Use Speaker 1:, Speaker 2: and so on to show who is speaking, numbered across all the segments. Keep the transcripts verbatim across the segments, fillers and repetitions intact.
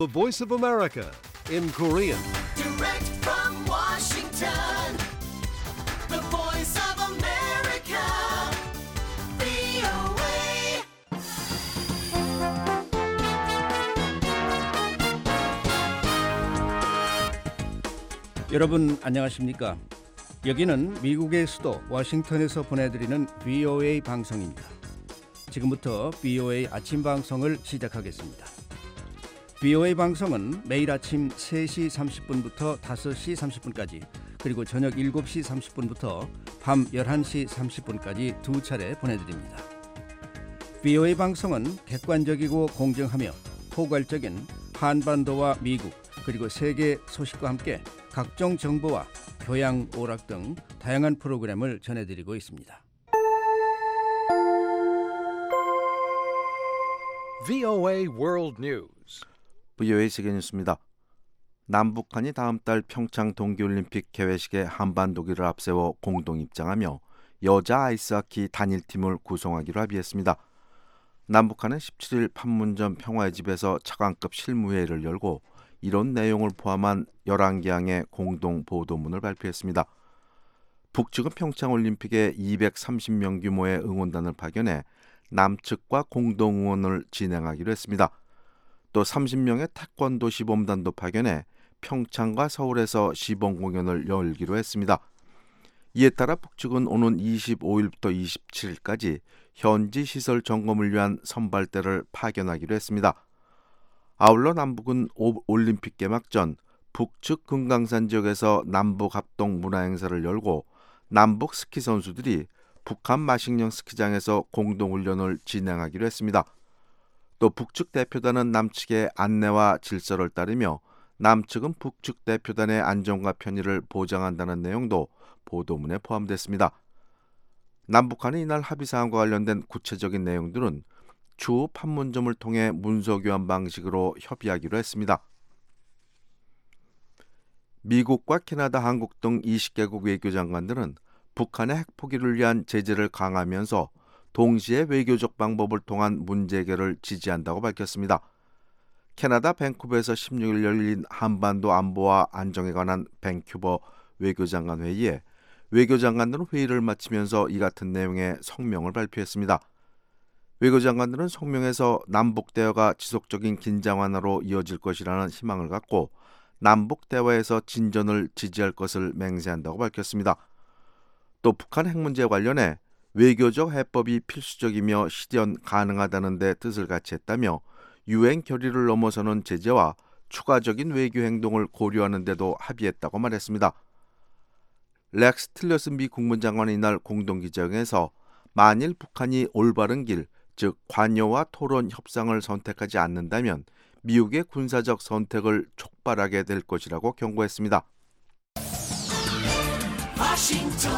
Speaker 1: The Voice of America in Korean.
Speaker 2: Direct from Washington, the voice of America, 브이오에이.
Speaker 3: 여러분 안녕하십니까? 여기는 미국의 수도 워싱턴에서 보내드리는 브이오에이 방송입니다. 지금부터 브이오에이 아침 방송을 시작하겠습니다. 브이오에이 방송은 매일 아침 세 시 삼십 분부터 다섯 시 삼십 분까지 그리고 저녁 일곱 시 삼십 분부터 밤 열한 시 삼십 분까지 두 차례 보내드립니다. 브이오에이 방송은 객관적이고 공정하며 포괄적인 한반도와 미국 그리고 세계 소식과 함께 각종 정보와 교양, 오락 등 다양한 프로그램을 전해드리고 있습니다.
Speaker 1: 브이오에이 World News.
Speaker 4: 브이오에이 세계뉴스입니다. 남북한이 다음 달 평창 동계올림픽 개회식에 한반도기를 앞세워 공동 입장하며 여자 아이스하키 단일팀을 구성하기로 합의했습니다. 남북한은 십칠 일 판문점 평화의 집에서 차관급 실무회의를 열고 이런 내용을 포함한 열한 개항의 공동 보도문을 발표했습니다. 북측은 평창올림픽에 이백삼십 명 규모의 응원단을 파견해 남측과 공동 응원을 진행하기로 했습니다. 또 삼십 명의 태권도 시범단도 파견해 평창과 서울에서 시범 공연을 열기로 했습니다. 이에 따라 북측은 오는 이십오 일부터 이십칠 일까지 현지 시설 점검을 위한 선발대를 파견하기로 했습니다. 아울러 남북은 올림픽 개막 전 북측 금강산 지역에서 남북 합동 문화행사를 열고 남북 스키 선수들이 북한 마식령 스키장에서 공동훈련을 진행하기로 했습니다. 또 북측 대표단은 남측의 안내와 질서를 따르며 남측은 북측 대표단의 안전과 편의를 보장한다는 내용도 보도문에 포함됐습니다. 남북한이 이날 합의사항과 관련된 구체적인 내용들은 추후 판문점을 통해 문서교환 방식으로 협의하기로 했습니다. 미국과 캐나다, 한국 등 이십 개국 외교장관들은 북한의 핵포기를 위한 제재를 강화하면서 동시에 외교적 방법을 통한 문제 해결을 지지한다고 밝혔습니다. 캐나다 밴쿠버에서 십육 일 열린 한반도 안보와 안정에 관한 밴쿠버 외교장관 회의에 외교장관들은 회의를 마치면서 이 같은 내용의 성명을 발표했습니다. 외교장관들은 성명에서 남북 대화가 지속적인 긴장 완화로 이어질 것이라는 희망을 갖고 남북 대화에서 진전을 지지할 것을 맹세한다고 밝혔습니다. 또 북한 핵 문제 관련해 외교적 해법이 필수적이며 실현 가능하다는 데 뜻을 같이 했다며 유엔 결의를 넘어서는 제재와 추가적인 외교 행동을 고려하는 데도 합의했다고 말했습니다. 렉스 틸러슨 미 국무장관은 이날 공동기자회견에서 만일 북한이 올바른 길, 즉 관여와 토론 협상을 선택하지 않는다면 미국의 군사적 선택을 촉발하게 될 것이라고 경고했습니다.
Speaker 2: 워싱턴,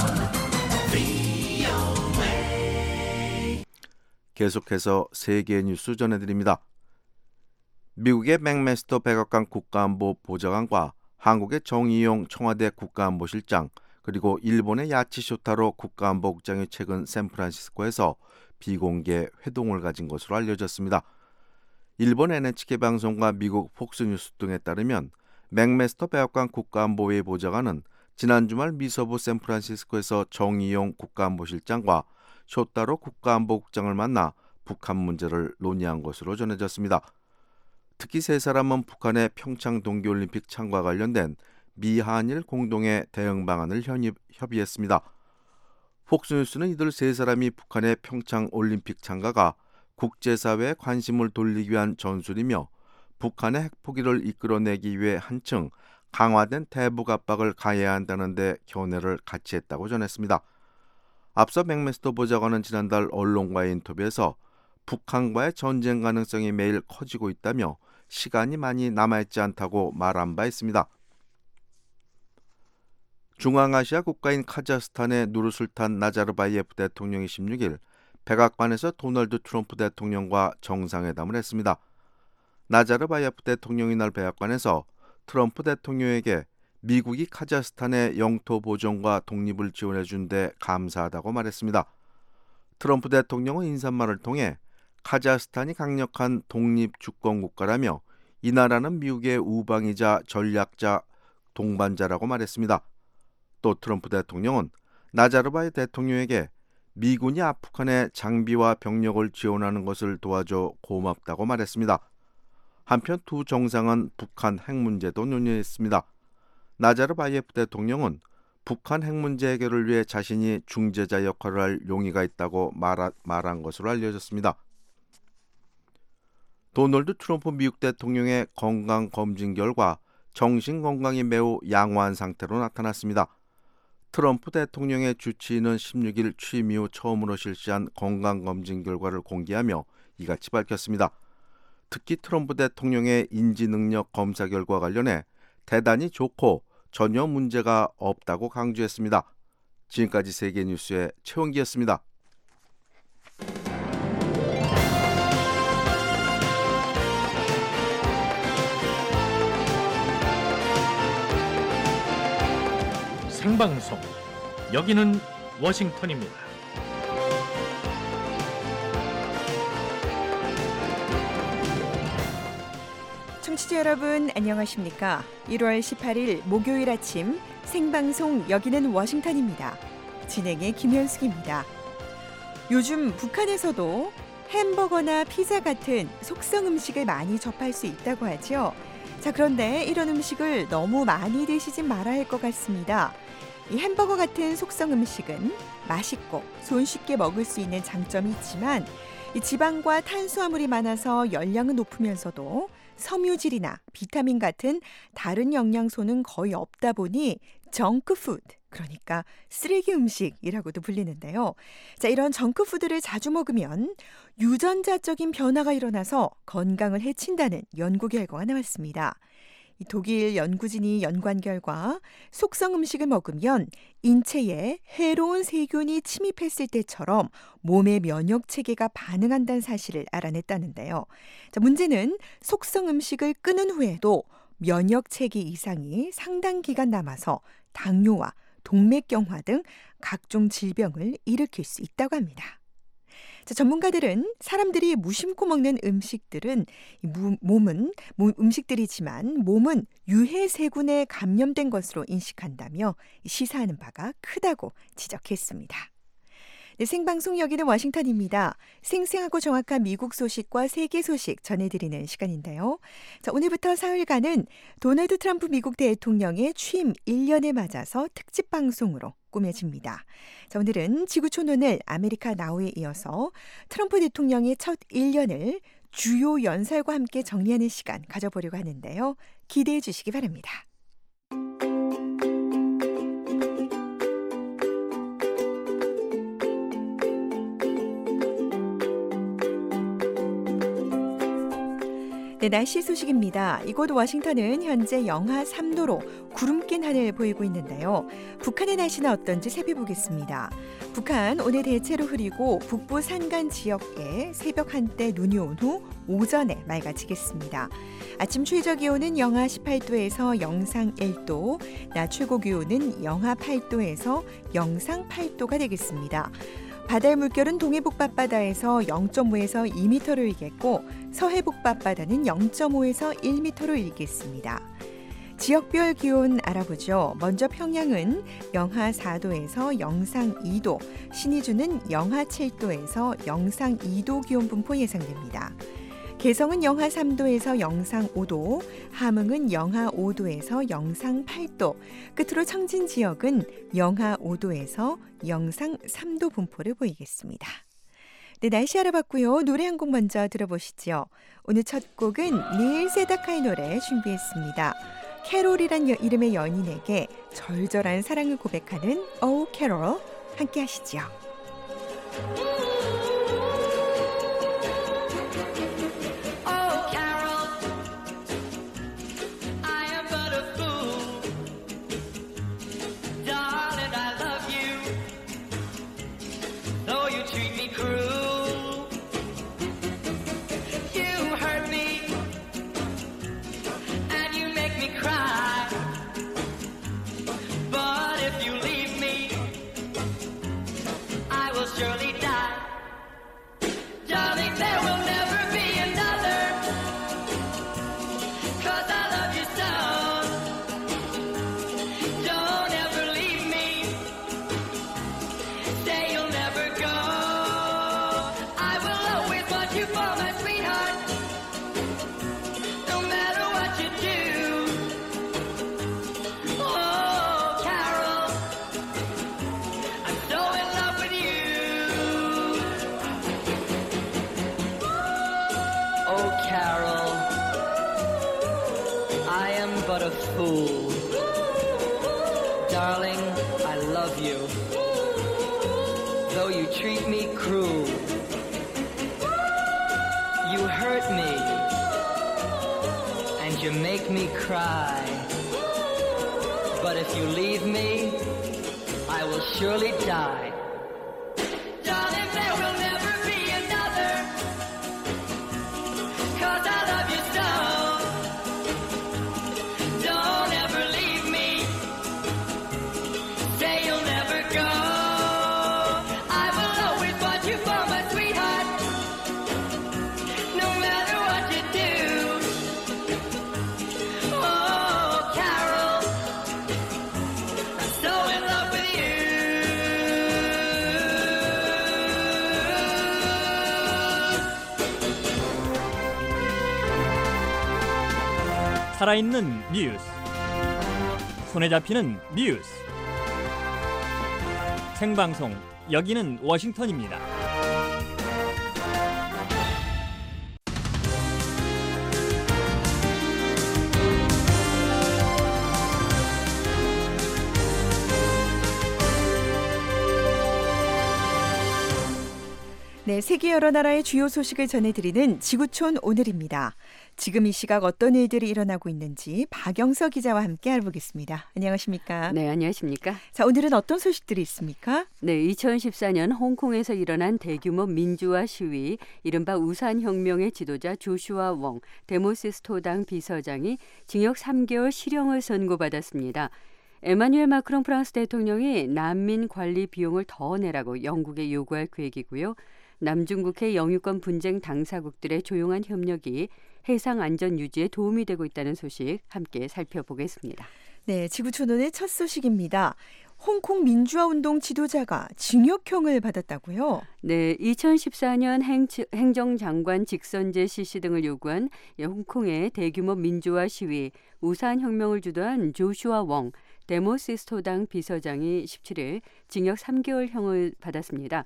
Speaker 2: 브이오에이.
Speaker 4: 계속해서 세계 뉴스 전해드립니다. 미국의 맥메스터 백악관 국가안보 보좌관과 한국의 정의용 청와대 국가안보실장 그리고 일본의 야치 쇼타로 국가안보국장이 최근 샌프란시스코에서 비공개 회동을 가진 것으로 알려졌습니다. 일본 엔에이치케이 방송과 미국 폭스뉴스 등에 따르면 맥메스터 백악관 국가안보회의 보좌관은 지난 주말 미서부 샌프란시스코에서 정의용 국가안보실장과 쇼타로 국가안보국장을 만나 북한 문제를 논의한 것으로 전해졌습니다. 특히 세 사람은 북한의 평창 동계올림픽 참가와 관련된 미한일 공동의 대응 방안을 협의, 협의했습니다. 폭스뉴스는 이들 세 사람이 북한의 평창 올림픽 참가가 국제사회의 관심을 돌리기 위한 전술이며 북한의 핵포기를 이끌어내기 위해 한층 강화된 대북 압박을 가해야 한다는 데 견해를 같이 했다고 전했습니다. 앞서 맥메스터 보좌관은 지난달 언론과의 인터뷰에서 북한과의 전쟁 가능성이 매일 커지고 있다며 시간이 많이 남아있지 않다고 말한 바 있습니다. 중앙아시아 국가인 카자흐스탄의 누르술탄 나자르바예프 대통령이 십육 일 백악관에서 도널드 트럼프 대통령과 정상회담을 했습니다. 나자르바예프 대통령이 날 백악관에서 트럼프 대통령에게 미국이 카자흐스탄의 영토 보존과 독립을 지원해준 데 감사하다고 말했습니다. 트럼프 대통령은 인사말을 통해 카자흐스탄이 강력한 독립 주권 국가라며 이 나라는 미국의 우방이자 전략자 동반자라고 말했습니다. 또 트럼프 대통령은 나자르바예 대통령에게 미군이 아프간에 장비와 병력을 지원하는 것을 도와줘 고맙다고 말했습니다. 한편 두 정상은 북한 핵 문제도 논의했습니다. 나자르바예프 대통령은 북한 핵 문제 해결을 위해 자신이 중재자 역할을 할 용의가 있다고 말하, 말한 것으로 알려졌습니다. 도널드 트럼프 미국 대통령의 건강검진 결과 정신건강이 매우 양호한 상태로 나타났습니다. 트럼프 대통령의 주치의는 십육 일 취임 이후 처음으로 실시한 건강검진 결과를 공개하며 이같이 밝혔습니다. 특히 트럼프 대통령의 인지능력 검사 결과 관련해 대단히 좋고 전혀 문제가 없다고 강조했습니다. 지금까지 세계뉴스의 최원기였습니다.
Speaker 5: 생방송, 여기는 워싱턴입니다.
Speaker 6: 청취자 여러분 안녕하십니까? 일월 십팔일 목요일 아침 생방송 여기는 워싱턴입니다. 진행의 김현숙입니다. 요즘 북한에서도 햄버거나 피자 같은 속성 음식을 많이 접할 수 있다고 하죠. 자, 그런데 이런 음식을 너무 많이 드시진 말아야 할 것 같습니다. 이 햄버거 같은 속성 음식은 맛있고 손쉽게 먹을 수 있는 장점이 있지만 이 지방과 탄수화물이 많아서 열량은 높으면서도 섬유질이나 비타민 같은 다른 영양소는 거의 없다 보니 정크푸드, 그러니까 쓰레기 음식이라고도 불리는데요. 자, 이런 정크푸드를 자주 먹으면 유전자적인 변화가 일어나서 건강을 해친다는 연구 결과가 나왔습니다. 이 독일 연구진이 연구한 결과 속성 음식을 먹으면 인체에 해로운 세균이 침입했을 때처럼 몸의 면역 체계가 반응한다는 사실을 알아냈다는데요. 자, 문제는 속성 음식을 끊은 후에도 면역 체계 이상이 상당 기간 남아서 당뇨와 동맥경화 등 각종 질병을 일으킬 수 있다고 합니다. 자, 전문가들은 사람들이 무심코 먹는 음식들은 몸은 음식들이지만 몸은 유해 세균에 감염된 것으로 인식한다며 시사하는 바가 크다고 지적했습니다. 네, 생방송 여기는 워싱턴입니다. 생생하고 정확한 미국 소식과 세계 소식 전해드리는 시간인데요. 자, 오늘부터 사흘간은 도널드 트럼프 미국 대통령의 취임 일 년을 맞아서 특집 방송으로 꾸며집니다. 자, 오늘은 지구촌오늘 아메리카 나우에 이어서 트럼프 대통령의 첫 일 년을 주요 연설과 함께 정리하는 시간 가져보려고 하는데요. 기대해 주시기 바랍니다. 네, 날씨 소식입니다. 이곳 워싱턴은 현재 영하 삼 도로 구름 낀 하늘 보이고 있는데요. 북한의 날씨는 어떤지 살펴보겠습니다. 북한 오늘 대체로 흐리고 북부 산간 지역에 새벽 한때 눈이 온 후 오전에 맑아지겠습니다. 아침 최저 기온은 영하 십팔 도에서 영상 일 도, 낮 최고 기온은 영하 팔 도에서 영상 팔 도가 되겠습니다. 바다의 물결은 동해북 밤바다에서 영 점 오에서 이 미터로 일겠고 서해북 밤바다는 영 점 오에서 일 미터로 일겠습니다. 지역별 기온 알아보죠. 먼저 평양은 영하 사 도에서 영상 이 도, 신의주는 영하 칠 도에서 영상 이 도 기온 분포 예상됩니다. 개성은 영하 삼 도에서 영상 오 도, 함흥은 영하 오 도에서 영상 팔 도, 끝으로 청진 지역은 영하 오 도에서 영상 삼 도 분포를 보이겠습니다. 네, 날씨 알아봤고요. 노래 한 곡 먼저 들어보시죠. 오늘 첫 곡은 닐 세다카의 노래 준비했습니다. 캐롤이란 이름의 연인에게 절절한 사랑을 고백하는 Oh Carol, 함께 하시죠.
Speaker 2: Surely die.
Speaker 7: I am but a fool. Darling, I love you. Though you treat me cruel, you hurt me, and you make me cry. But if you leave me, I will surely die. Darling, there will never be another, 'cause I love you so. Don't ever leave me, say you'll never go. I will always want you for my sweetheart, no matter what you do. Oh, Carol, I'm so in love with you.
Speaker 8: 살아있는 뉴스, 손에 잡히는 뉴스, 생방송 여기는 워싱턴입니다.
Speaker 6: 네, 세계 여러 나라의 주요 소식을 전해드리는 지구촌 오늘입니다. 지금 이 시각 어떤 일들이 일어나고 있는지 박영서 기자와 함께 알아보겠습니다. 안녕하십니까?
Speaker 9: 네, 안녕하십니까?
Speaker 6: 자, 오늘은 어떤 소식들이 있습니까?
Speaker 9: 네, 이천십사 년 홍콩에서 일어난 대규모 민주화 시위, 이른바 우산혁명의 지도자 조슈아 웡 데모시스토당 비서장이 징역 삼 개월 실형을 선고받았습니다. 에마뉴엘 마크롱 프랑스 대통령이 난민 관리 비용을 더 내라고 영국에 요구할 계획이고요. 남중국해 영유권 분쟁 당사국들의 조용한 협력이 해상 안전 유지에 도움이 되고 있다는 소식 함께 살펴보겠습니다.
Speaker 6: 네, 지구촌원의 첫 소식입니다. 홍콩 민주화운동 지도자가 징역형을 받았다고요?
Speaker 9: 네, 이천십사 년 행, 행정장관 직선제 실시 등을 요구한 홍콩의 대규모 민주화 시위, 우산혁명을 주도한 조슈아 웡 데모시스토당 비서장이 십칠 일 징역 삼 개월형을 받았습니다.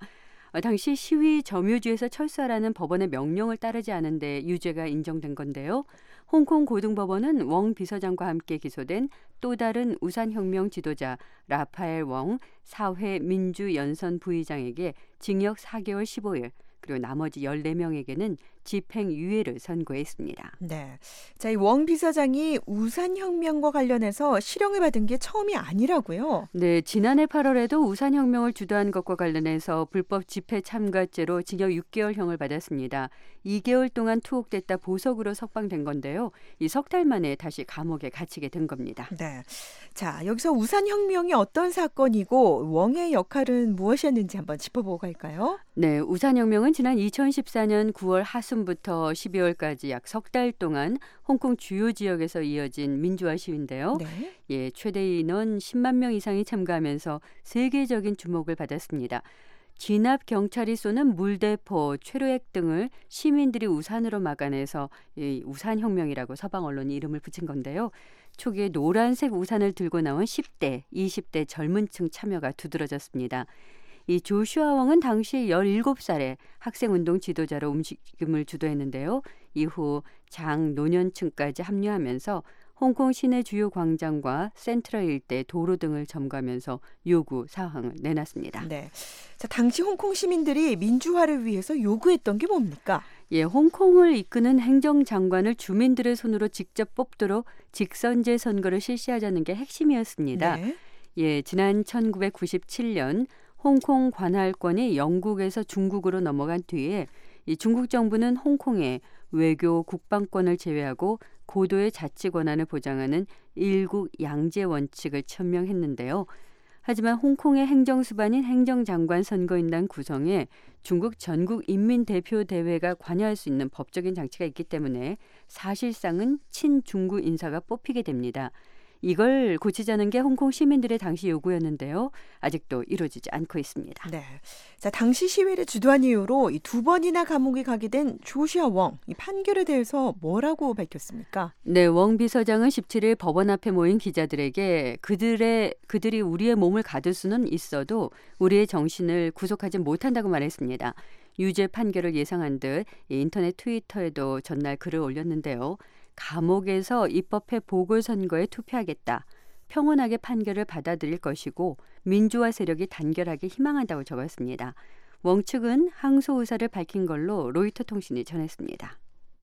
Speaker 9: 당시 시위 점유지에서 철수하라는 법원의 명령을 따르지 않은 데 유죄가 인정된 건데요. 홍콩 고등법원은 웡 비서장과 함께 기소된 또 다른 우산혁명 지도자 라파엘 웡 사회 민주연선 부의장에게 징역 사 개월 십오 일, 그리고 나머지 열네 명에게는 집행유예를 선고했습니다.
Speaker 6: 네, 자, 이 웡 비서장이 우산혁명과 관련해서 실형을 받은 게 처음이 아니라고요?
Speaker 9: 네, 지난해 팔월에도 우산혁명을 주도한 것과 관련해서 불법 집회 참가죄로 징역 육 개월형을 받았습니다. 이 개월 동안 투옥됐다 보석으로 석방된 건데요. 이 석 달 만에 다시 감옥에 갇히게 된 겁니다.
Speaker 6: 네, 자, 여기서 우산혁명이 어떤 사건이고 웡의 역할은 무엇이었는지 한번 짚어보고 갈까요?
Speaker 9: 네, 우산혁명은 지난 이천십사 년 구월 하순부터 십이월까지 약 석 달 동안 홍콩 주요 지역에서 이어진 민주화 시위인데요.
Speaker 6: 네.
Speaker 9: 예, 최대 인원 십만 명 이상이 참가하면서 세계적인 주목을 받았습니다. 진압 경찰이 쏘는 물대포, 최루액 등을 시민들이 우산으로 막아내서 이 우산혁명이라고 서방 언론이 이름을 붙인 건데요. 초기에 노란색 우산을 들고 나온 십 대, 이십 대 젊은 층 참여가 두드러졌습니다. 이 조슈아 웡은 당시 열일곱 살에 학생운동 지도자로 움직임을 주도했는데요. 이후 장 노년층까지 합류하면서 홍콩 시내 주요 광장과 센트럴 일대 도로 등을 점거하면서 요구 사항을 내놨습니다.
Speaker 6: 네, 자, 당시 홍콩 시민들이 민주화를 위해서 요구했던 게 뭡니까?
Speaker 9: 예, 홍콩을 이끄는 행정장관을 주민들의 손으로 직접 뽑도록 직선제 선거를 실시하자는 게 핵심이었습니다.
Speaker 6: 네.
Speaker 9: 예, 지난 천구백구십칠 년 홍콩 관할권이 영국에서 중국으로 넘어간 뒤에 이 중국 정부는 홍콩에 외교 국방권을 제외하고 고도의 자치 권한을 보장하는 일국 양제 원칙을 천명했는데요. 하지만 홍콩의 행정수반인 행정장관 선거인단 구성에 중국 전국인민대표대회가 관여할 수 있는 법적인 장치가 있기 때문에 사실상은 친중국 인사가 뽑히게 됩니다. 이걸 고치자는 게 홍콩 시민들의 당시 요구였는데요. 아직도 이루어지지 않고 있습니다.
Speaker 6: 네, 자, 당시 시위를 주도한 이유로 이 두 번이나 감옥에 가게 된 조슈아 웡, 이 판결에 대해서 뭐라고 밝혔습니까?
Speaker 9: 네, 웡 비서장은 십칠 일 법원 앞에 모인 기자들에게 그들의 그들이 우리의 몸을 가둘 수는 있어도 우리의 정신을 구속하지 못한다고 말했습니다. 유죄 판결을 예상한 듯 인터넷 트위터에도 전날 글을 올렸는데요. 감옥에서 입법회 보궐선거에 투표하겠다. 평온하게 판결을 받아들일 것이고 민주화 세력이 단결하게 희망한다고 적었습니다. 웡 측은 항소 의사를 밝힌 걸로 로이터 통신이 전했습니다.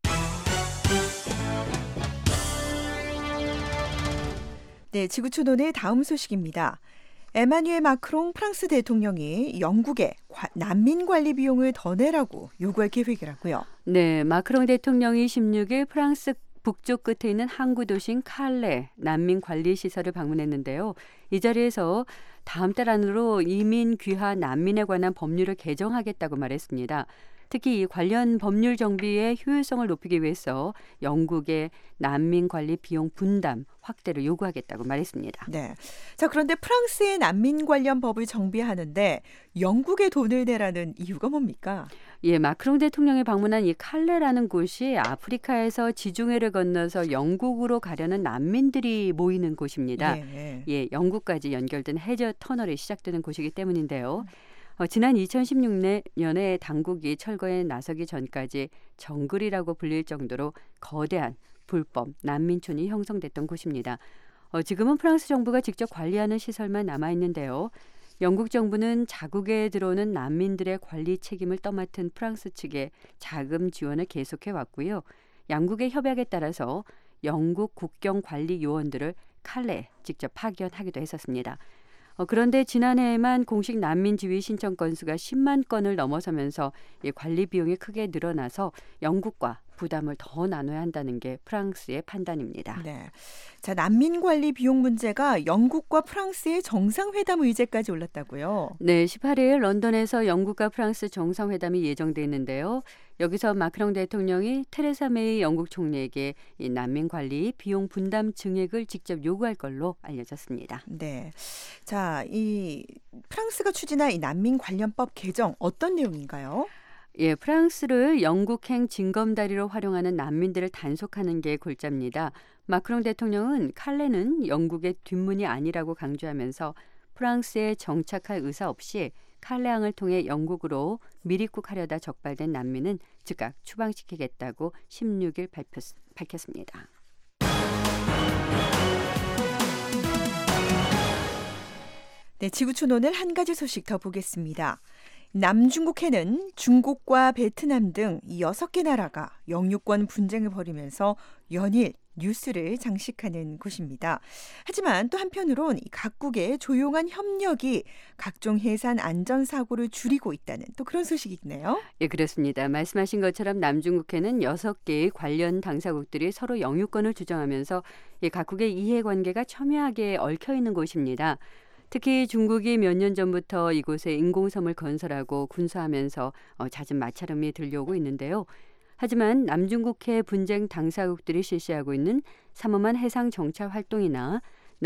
Speaker 6: 네, 지구촌온의 다음 소식입니다. 에마뉘엘 마크롱 프랑스 대통령이 영국에 난민 관리 비용을 더 내라고 요구할 계획이라고요.
Speaker 9: 네, 마크롱 대통령이 십육 일 프랑스 북쪽 끝에 있는 항구 도시인 칼레 난민 관리 시설을 방문했는데요. 이 자리에서 다음 달 안으로 이민 귀화 난민에 관한 법률을 개정하겠다고 말했습니다. 특히 이 관련 법률 정비의 효율성을 높이기 위해서 영국의 난민 관리 비용 분담 확대를 요구하겠다고 말했습니다.
Speaker 6: 네. 자, 그런데 프랑스의 난민 관련 법을 정비하는데 영국의 돈을 내라는 이유가 뭡니까?
Speaker 9: 예, 마크롱 대통령이 방문한 이 칼레라는 곳이 아프리카에서 지중해를 건너서 영국으로 가려는 난민들이 모이는 곳입니다.
Speaker 6: 예,
Speaker 9: 예 영국까지 연결된 해저 터널이 시작되는 곳이기 때문인데요. 어, 지난 이천십육 년에 당국이 철거에 나서기 전까지 정글이라고 불릴 정도로 거대한 불법 난민촌이 형성됐던 곳입니다. 어, 지금은 프랑스 정부가 직접 관리하는 시설만 남아있는데요. 영국 정부는 자국에 들어오는 난민들의 관리 책임을 떠맡은 프랑스 측에 자금 지원을 계속해왔고요. 양국의 협약에 따라서 영국 국경 관리 요원들을 칼레에 직접 파견하기도 했었습니다. 어, 그런데 지난해에만 공식 난민 지위 신청 건수가 십만 건을 넘어서면서 이 관리 비용이 크게 늘어나서 영국과 부담을 더 나눠야 한다는 게 프랑스의 판단입니다.
Speaker 6: 네. 자, 난민 관리 비용 문제가 영국과 프랑스의 정상회담 의제까지 올랐다고요?
Speaker 9: 네, 십팔 일 런던에서 영국과 프랑스 정상회담이 예정돼 있는데요. 여기서 마크롱 대통령이 테레사 메이 영국 총리에게 이 난민 관리 비용 분담 증액을 직접 요구할 걸로 알려졌습니다.
Speaker 6: 네. 자, 이 프랑스가 추진한 이 난민 관련법 개정 어떤 내용인가요?
Speaker 9: 예, 프랑스를 영국행 징검다리로 활용하는 난민들을 단속하는 게 골자입니다. 마크롱 대통령은 칼레는 영국의 뒷문이 아니라고 강조하면서 프랑스에 정착할 의사 없이 칼레항을 통해 영국으로 밀입국하려다 적발된 난민은 즉각 추방시키겠다고 십육 일 발표, 밝혔습니다.
Speaker 6: 네, 지구촌 오늘 한 가지 소식 더 보겠습니다. 남중국해는 중국과 베트남 등 여섯 개 나라가 영유권 분쟁을 벌이면서 연일 뉴스를 장식하는 곳입니다. 하지만 또 한편으론 각국의 조용한 협력이 각종 해산 안전사고를 줄이고 있다는 또 그런 소식이 있네요.
Speaker 9: 예, 그렇습니다. 말씀하신 것처럼 남중국해는 여섯 개의 관련 당사국들이 서로 영유권을 주장하면서 각국의 이해관계가 첨예하게 얽혀있는 곳입니다. 특히 중국이 몇 년 전부터 이곳에 인공섬을 건설하고 군사하면서 어, 잦은 마찰음이 들려오고 있는데요. 하지만 남중국해 분쟁 당사국들이 실시하고 있는 삼엄한 해상 정찰 활동이나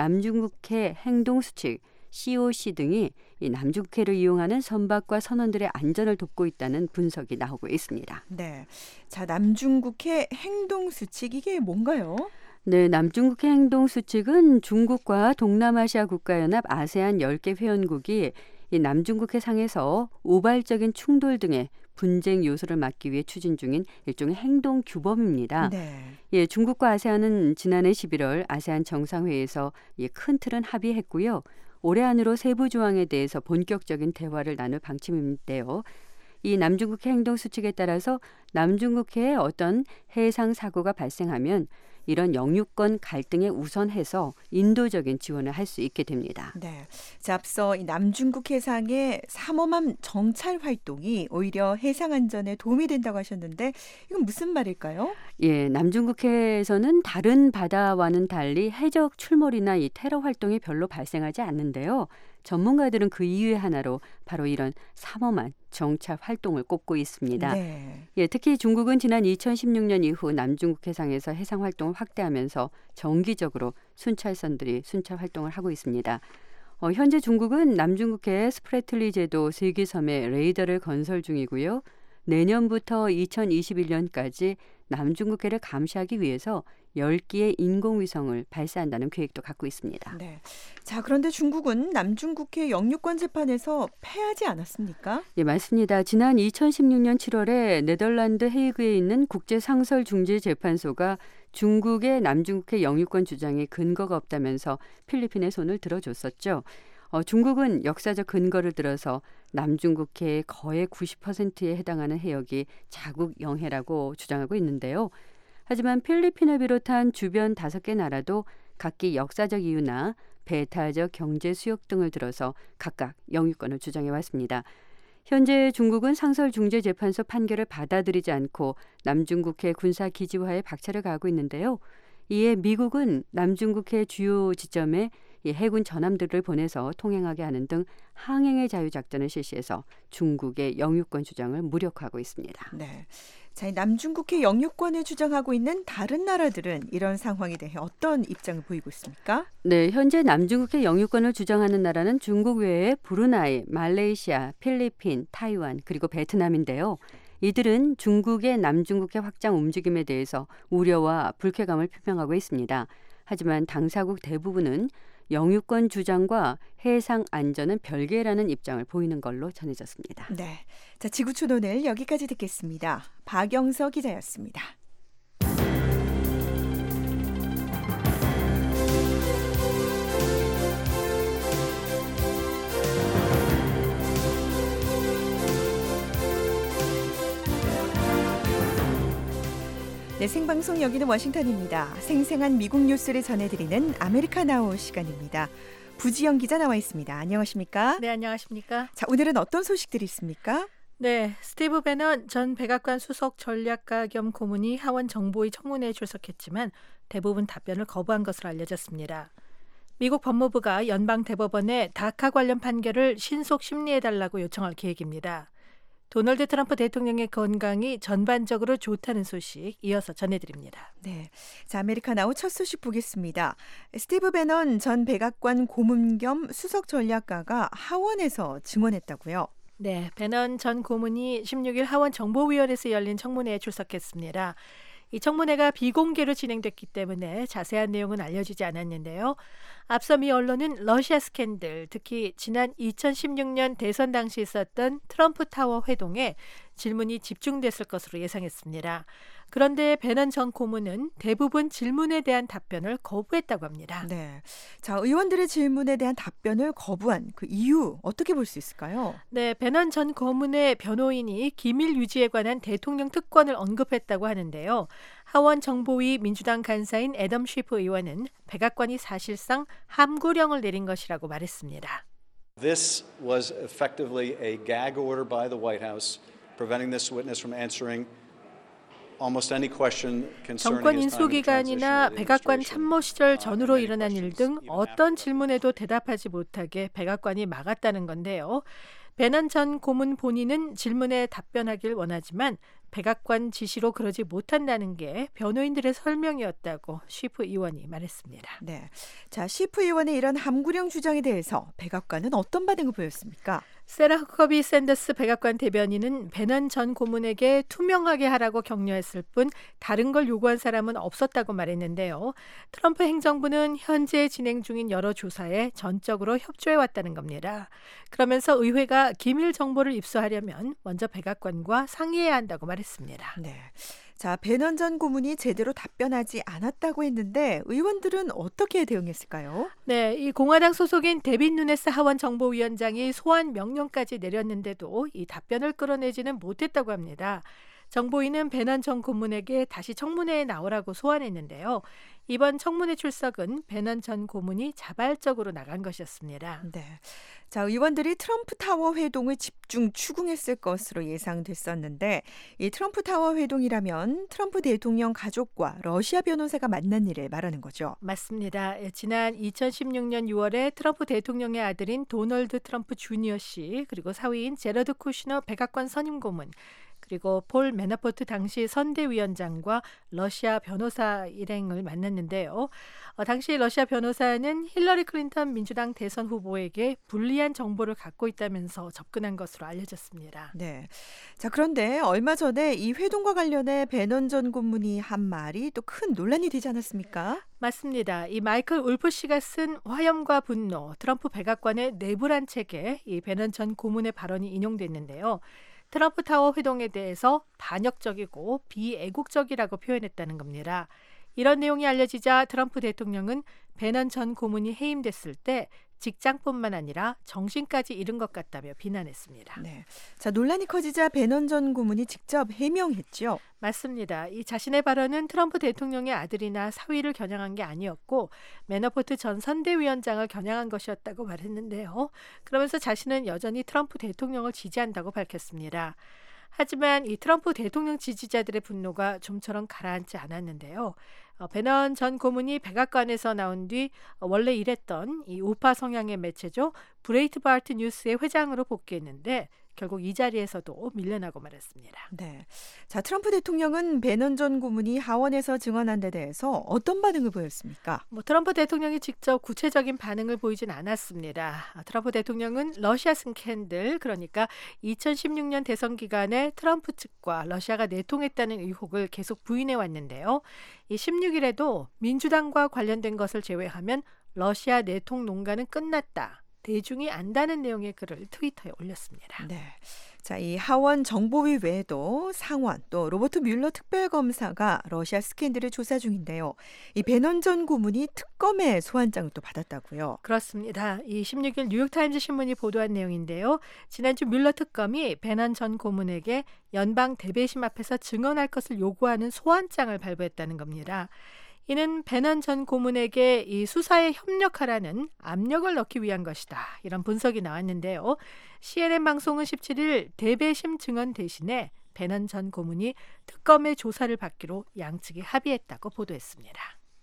Speaker 9: 남중국해 행동수칙 씨오씨 등이 이 남중국해를 이용하는 선박과 선원들의 안전을 돕고 있다는 분석이 나오고 있습니다.
Speaker 6: 네, 자 남중국해 행동수칙 이게 뭔가요?
Speaker 9: 네, 남중국해 행동수칙은 중국과 동남아시아 국가연합 아세안 열 개 회원국이 이 남중국해 상에서 우발적인 충돌 등의 분쟁 요소를 막기 위해 추진 중인 일종의 행동 규범입니다.
Speaker 6: 네.
Speaker 9: 예, 중국과 아세안은 지난해 십일월 아세안 정상회의에서 예, 큰 틀은 합의했고요. 올해 안으로 세부 조항에 대해서 본격적인 대화를 나눌 방침인데요. 이 남중국해 행동수칙에 따라서 남중국해에 어떤 해상 사고가 발생하면 이런 영유권 갈등에 우선해서 인도적인 지원을 할 수 있게 됩니다.
Speaker 6: 네, 자, 앞서 이 남중국 해상의 삼엄한 정찰 활동이 오히려 해상 안전에 도움이 된다고 하셨는데 이건 무슨 말일까요?
Speaker 9: 예, 남중국해에서는 다른 바다와는 달리 해적 출몰이나 이 테러 활동이 별로 발생하지 않는데요. 전문가들은 그 이유의 하나로 바로 이런 삼엄한 정찰 활동을 꼽고 있습니다.
Speaker 6: 네.
Speaker 9: 예, 특히 중국은 지난 이천십육 년 이후 남중국 해상에서 해상 활동을 확대하면서 정기적으로 순찰선들이 순찰 활동을 하고 있습니다. 어, 현재 중국은 남중국해 스프래틀리 제도 세기섬에 레이더를 건설 중이고요. 내년부터 이천이십일 년까지 남중국해를 감시하기 위해서 열 기의 인공위성을 발사한다는 계획도 갖고 있습니다.
Speaker 6: 네. 자, 그런데 중국은 남중국해 영유권 재판에서 패하지 않았습니까?
Speaker 9: 예, 맞습니다. 지난 이천십육 년 칠월에 네덜란드 헤이그에 있는 국제상설중재재판소가 중국의 남중국해 영유권 주장에 근거가 없다면서 필리핀의 손을 들어줬었죠. 어, 중국은 역사적 근거를 들어서 남중국해의 거의 구십 퍼센트에 해당하는 해역이 자국 영해라고 주장하고 있는데요. 하지만 필리핀을 비롯한 주변 다섯 개 나라도 각기 역사적 이유나 배타적 경제 수역 등을 들어서 각각 영유권을 주장해 왔습니다. 현재 중국은 상설중재재판소 판결을 받아들이지 않고 남중국해 군사기지화에 박차를 가하고 있는데요. 이에 미국은 남중국해 주요 지점에 해군 전함들을 보내서 통행하게 하는 등 항행의 자유작전을 실시해서 중국의 영유권 주장을 무력화하고 있습니다.
Speaker 6: 네. 자, 이 남중국해 영유권을 주장하고 있는 다른 나라들은 이런 상황에 대해 어떤 입장을 보이고 있습니까?
Speaker 9: 네, 현재 남중국해 영유권을 주장하는 나라는 중국 외에 브루나이, 말레이시아, 필리핀, 타이완 그리고 베트남인데요. 이들은 중국의 남중국해 확장 움직임에 대해서 우려와 불쾌감을 표명하고 있습니다. 하지만 당사국 대부분은 영유권 주장과 해상 안전은 별개라는 입장을 보이는 걸로 전해졌습니다.
Speaker 6: 네, 자, 지구촌 오늘 여기까지 듣겠습니다. 박영서 기자였습니다. 네, 생방송 여기는 워싱턴입니다. 생생한 미국 뉴스를 전해드리는 아메리카나우 시간입니다. 부지영 기자 나와 있습니다. 안녕하십니까?
Speaker 10: 네, 안녕하십니까?
Speaker 6: 자, 오늘은 어떤 소식들이 있습니까?
Speaker 10: 네, 스티브 배넌 전 백악관 수석 전략가 겸 고문이 하원 정보위 청문회에 출석했지만 대부분 답변을 거부한 것으로 알려졌습니다. 미국 법무부가 연방 대법원에 다카 관련 판결을 신속 심리해달라고 요청할 계획입니다. 도널드 트럼프 대통령의 건강이 전반적으로 좋다는 소식 이어서 전해드립니다.
Speaker 6: 네, 자, 아메리카나우 첫 소식 보겠습니다. 스티브 배넌 전 백악관 고문 겸 수석 전략가가 하원에서 증언했다고요?
Speaker 10: 네, 배넌 전 고문이 십육 일 하원 정보위원회에서 열린 청문회에 출석했습니다. 이 청문회가 비공개로 진행됐기 때문에 자세한 내용은 알려지지 않았는데요. 앞서 미 언론은 러시아 스캔들, 특히 지난 이천십육 년 대선 당시 있었던 트럼프 타워 회동에 질문이 집중됐을 것으로 예상했습니다. 그런데 배넌 전 고문은 대부분 질문에 대한 답변을 거부했다고 합니다.
Speaker 6: 네, 자, 의원들의 질문에 대한 답변을 거부한 그 이유 어떻게 볼 수 있을까요?
Speaker 10: 네, 배넌 전 고문의 변호인이 기밀 유지에 관한 대통령 특권을 언급했다고 하는데요. 하원 정보위 민주당 간사인 애덤 쉬프 의원은 백악관이 사실상 함구령을 내린 것이라고 말했습니다.
Speaker 11: This was effectively a gag order by the White House, preventing this witness from answering almost any question concerning
Speaker 10: 정권
Speaker 11: his
Speaker 10: 인수
Speaker 11: time in transition
Speaker 10: 기간이나
Speaker 11: with the
Speaker 10: 백악관
Speaker 11: administration.
Speaker 10: 참모 시절 전후로 일어난 일 등 어떤 질문에도 대답하지 못하게 백악관이 막았다는 건데요. 배넌 전 고문 본인은 질문에 답변하길 원하지만 백악관 지시로 그러지 못한다는 게 변호인들의 설명이었다고 쉬프 의원이 말했습니다.
Speaker 6: 네, 자, 쉬프 의원의 이런 함구령 주장에 대해서 백악관은 어떤 반응을 보였습니까?
Speaker 10: 세라 허커비 샌더스 백악관 대변인은 배넌 전 고문에게 투명하게 하라고 격려했을 뿐 다른 걸 요구한 사람은 없었다고 말했는데요. 트럼프 행정부는 현재 진행 중인 여러 조사에 전적으로 협조해왔다는 겁니다. 그러면서 의회가 기밀 정보를 입수하려면 먼저 백악관과 상의해야 한다고 말했습니다.
Speaker 6: 네, 자, 배넌 전 고문이 제대로 답변하지 않았다고 했는데 의원들은 어떻게 대응했을까요?
Speaker 10: 네, 이 공화당 소속인 데빈 누네스 하원 정보위원장이 소환 명령까지 내렸는데도 이 답변을 끌어내지는 못했다고 합니다. 정보위는 배넌 전 고문에게 다시 청문회에 나오라고 소환했는데요. 이번 청문회 출석은 배넌 전 고문이 자발적으로 나간 것이었습니다.
Speaker 6: 네, 자, 의원들이 트럼프 타워 회동을 집중 추궁했을 것으로 예상됐었는데 이 트럼프 타워 회동이라면 트럼프 대통령 가족과 러시아 변호사가 만난 일을 말하는 거죠.
Speaker 10: 맞습니다. 지난 이천십육 년 유월에 트럼프 대통령의 아들인 도널드 트럼프 주니어 씨 그리고 사위인 제러드 쿠시너 백악관 선임 고문 그리고 폴 매너포트 당시 선대위원장과 러시아 변호사 일행을 만났는데요. 어, 당시 러시아 변호사는 힐러리 클린턴 민주당 대선 후보에게 불리한 정보를 갖고 있다면서 접근한 것으로 알려졌습니다.
Speaker 6: 네. 자, 그런데 얼마 전에 이 회동과 관련해 배넌 전 고문이 한 말이 또 큰 논란이 되지 않았습니까?
Speaker 10: 맞습니다. 이 마이클 울프 씨가 쓴 화염과 분노, 트럼프 백악관의 내부란 책에 이 배넌 전 고문의 발언이 인용됐는데요. 트럼프 타워 회동에 대해서 반역적이고 비애국적이라고 표현했다는 겁니다. 이런 내용이 알려지자 트럼프 대통령은 배넌 전 고문이 해임됐을 때 직장뿐만 아니라 정신까지 잃은 것 같다며 비난했습니다.
Speaker 6: 네. 자, 논란이 커지자 배넌 전 고문이 직접 해명했죠.
Speaker 10: 맞습니다. 이 자신의 발언은 트럼프 대통령의 아들이나 사위를 겨냥한 게 아니었고 매너포트 전 선대위원장을 겨냥한 것이었다고 말했는데요. 그러면서 자신은 여전히 트럼프 대통령을 지지한다고 밝혔습니다. 하지만 이 트럼프 대통령 지지자들의 분노가 좀처럼 가라앉지 않았는데요. 어, 배넌 전 고문이 백악관에서 나온 뒤 어, 원래 일했던 이 우파 성향의 매체죠. 브레이트바르트 뉴스의 회장으로 복귀했는데 결국 이 자리에서도 밀려나고 말았습니다.
Speaker 6: 네. 자, 트럼프 대통령은 배넌 전 고문이 하원에서 증언한 데 대해서 어떤 반응을 보였습니까?
Speaker 10: 뭐 트럼프 대통령이 직접 구체적인 반응을 보이진 않았습니다. 아, 트럼프 대통령은 러시아 스캔들, 그러니까 이천십육 년 대선 기간에 트럼프 측과 러시아가 내통했다는 의혹을 계속 부인해 왔는데요. 이 십육 일에도 민주당과 관련된 것을 제외하면 러시아 내통 농가는 끝났다. 대중이 안다는 내용의 글을 트위터에 올렸습니다.
Speaker 6: 네. 자, 이 하원 정보위 외에도 상원 또 로버트 뮬러 특별검사가 러시아 스캔들을 조사 중인데요. 이 배넌 전 고문이 특검의 소환장을 또 받았다고요.
Speaker 10: 그렇습니다. 이 십육 일 뉴욕타임즈 신문이 보도한 내용인데요. 지난주 뮬러 특검이 배넌 전 고문에게 연방 대배심 앞에서 증언할 것을 요구하는 소환장을 발부했다는 겁니다. 이는 배넌 전 고문에게 이 수사에 협력하라는 압력을 넣기 위한 것이다. 이런 분석이 나왔는데요. 씨엔엔 방송은 십칠 일 대배심 증언 대신에 배넌 전 고문이 특검의 조사를 받기로 양측이 합의했다고 보도했습니다.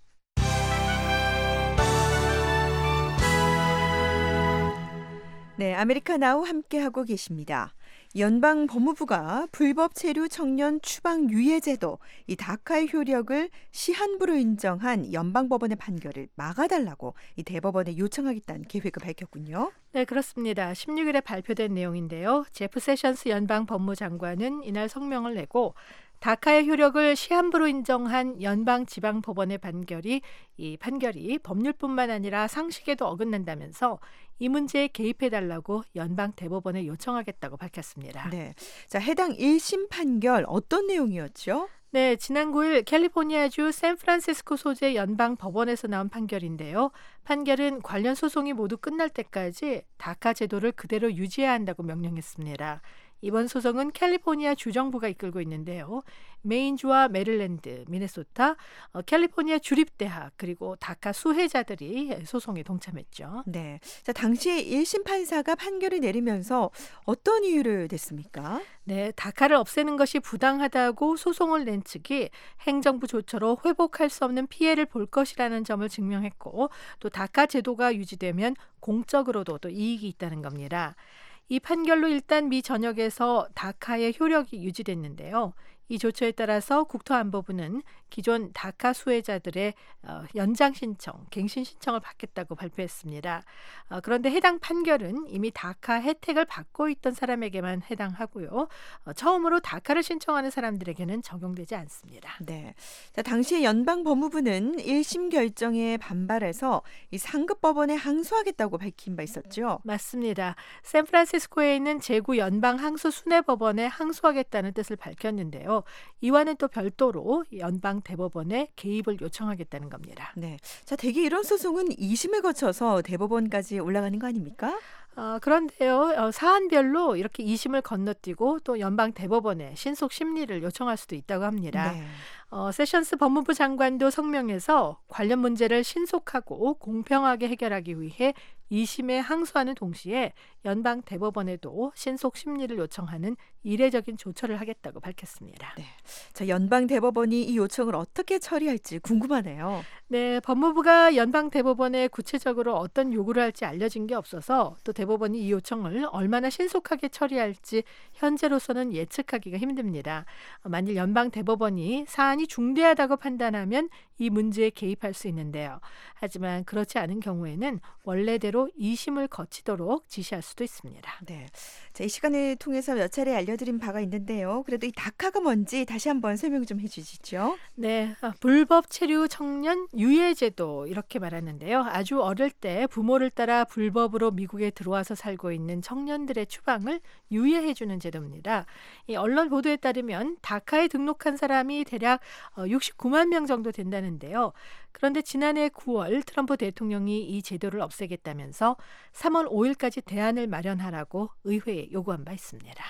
Speaker 6: 네, 아메리카 나우 함께하고 계십니다. 연방 법무부가 불법 체류 청년 추방 유예 제도, 이 다카의 효력을 시한부로 인정한 연방법원의 판결을 막아달라고 이 대법원에 요청하겠다는 계획을 밝혔군요.
Speaker 10: 네, 그렇습니다. 십육 일에 발표된 내용인데요. 제프 세션스 연방 법무장관은 이날 성명을 내고 다카의 효력을 시한부로 인정한 연방 지방 법원의 판결이 이 판결이 법률뿐만 아니라 상식에도 어긋난다면서 이 문제에 개입해달라고 연방 대법원에 요청하겠다고 밝혔습니다.
Speaker 6: 네, 자, 해당 일 심 판결 어떤 내용이었죠?
Speaker 10: 네, 지난 구 일 캘리포니아주 샌프란시스코 소재 연방 법원에서 나온 판결인데요. 판결은 관련 소송이 모두 끝날 때까지 다카 제도를 그대로 유지해야 한다고 명령했습니다. 이번 소송은 캘리포니아 주정부가 이끌고 있는데요. 메인주와 메릴랜드, 미네소타, 어, 캘리포니아 주립대학 그리고 다카 수혜자들이 소송에 동참했죠.
Speaker 6: 네, 자, 당시에 일 심 판사가 판결을 내리면서 어떤 이유를 댔습니까?
Speaker 10: 네, 다카를 없애는 것이 부당하다고 소송을 낸 측이 행정부 조처로 회복할 수 없는 피해를 볼 것이라는 점을 증명했고 또 다카 제도가 유지되면 공적으로도 또 이익이 있다는 겁니다. 이 판결로 일단 미 전역에서 다카의 효력이 유지됐는데요. 이 조처에 따라서 국토안보부는 기존 다카 수혜자들의 어, 연장 신청, 갱신 신청을 받겠다고 발표했습니다. 어, 그런데 해당 판결은 이미 다카 혜택을 받고 있던 사람에게만 해당하고요. 어, 처음으로 다카를 신청하는 사람들에게는 적용되지 않습니다.
Speaker 6: 네, 자, 당시 연방 법무부는 일 심 결정에 반발해서 이 상급 법원에 항소하겠다고 밝힌 바 있었죠.
Speaker 10: 맞습니다. 샌프란시스코에 있는 제구 연방 항소 순회법원에 항소하겠다는 뜻을 밝혔는데요. 이와는 또 별도로 연방 대법원에 개입을 요청하겠다는 겁니다.
Speaker 6: 네, 자, 대개 이런 소송은 이 심을 거쳐서 대법원까지 올라가는 거 아닙니까?
Speaker 10: 어, 그런데요, 어, 사안별로 이렇게 이 심을 건너뛰고 또 연방 대법원에 신속 심리를 요청할 수도 있다고 합니다.
Speaker 6: 네.
Speaker 10: 어, 세션스 법무부 장관도 성명에서 관련 문제를 신속하고 공평하게 해결하기 위해 이 심에 항소하는 동시에 연방 대법원에도 신속 심리를 요청하는 이례적인 조처를 하겠다고 밝혔습니다.
Speaker 6: 네. 자, 연방 대법원이 이 요청을 어떻게 처리할지 궁금하네요.
Speaker 10: 네, 법무부가 연방 대법원에 구체적으로 어떤 요구를 할지 알려진 게 없어서 또 대법원이 이 요청을 얼마나 신속하게 처리할지 현재로서는 예측하기가 힘듭니다. 만일 연방 대법원이 사안이 중대하다고 판단하면 이 문제에 개입할 수 있는데요. 하지만 그렇지 않은 경우에는 원래대로 이 심을 거치도록 지시할 수도 있습니다.
Speaker 6: 네, 자, 이 시간을 통해서 몇 차례 알려드린 바가 있는데요. 그래도 이 다카가 뭔지 다시 한번 설명 좀 해주시죠.
Speaker 10: 네, 불법 체류 청년 유예제도 이렇게 말하는데요. 아주 어릴 때 부모를 따라 불법으로 미국에 들어와서 살고 있는 청년들의 추방을 유예해주는 제도입니다. 이 언론 보도에 따르면 다카에 등록한 사람이 대략 육십구만 명 정도 된다는데요. 그런데 지난해 구월 트럼프 대통령이 이 제도를 없애겠다면서 삼월 오일까지 대안을 마련하라고 의회에 요구한 바 있습니다.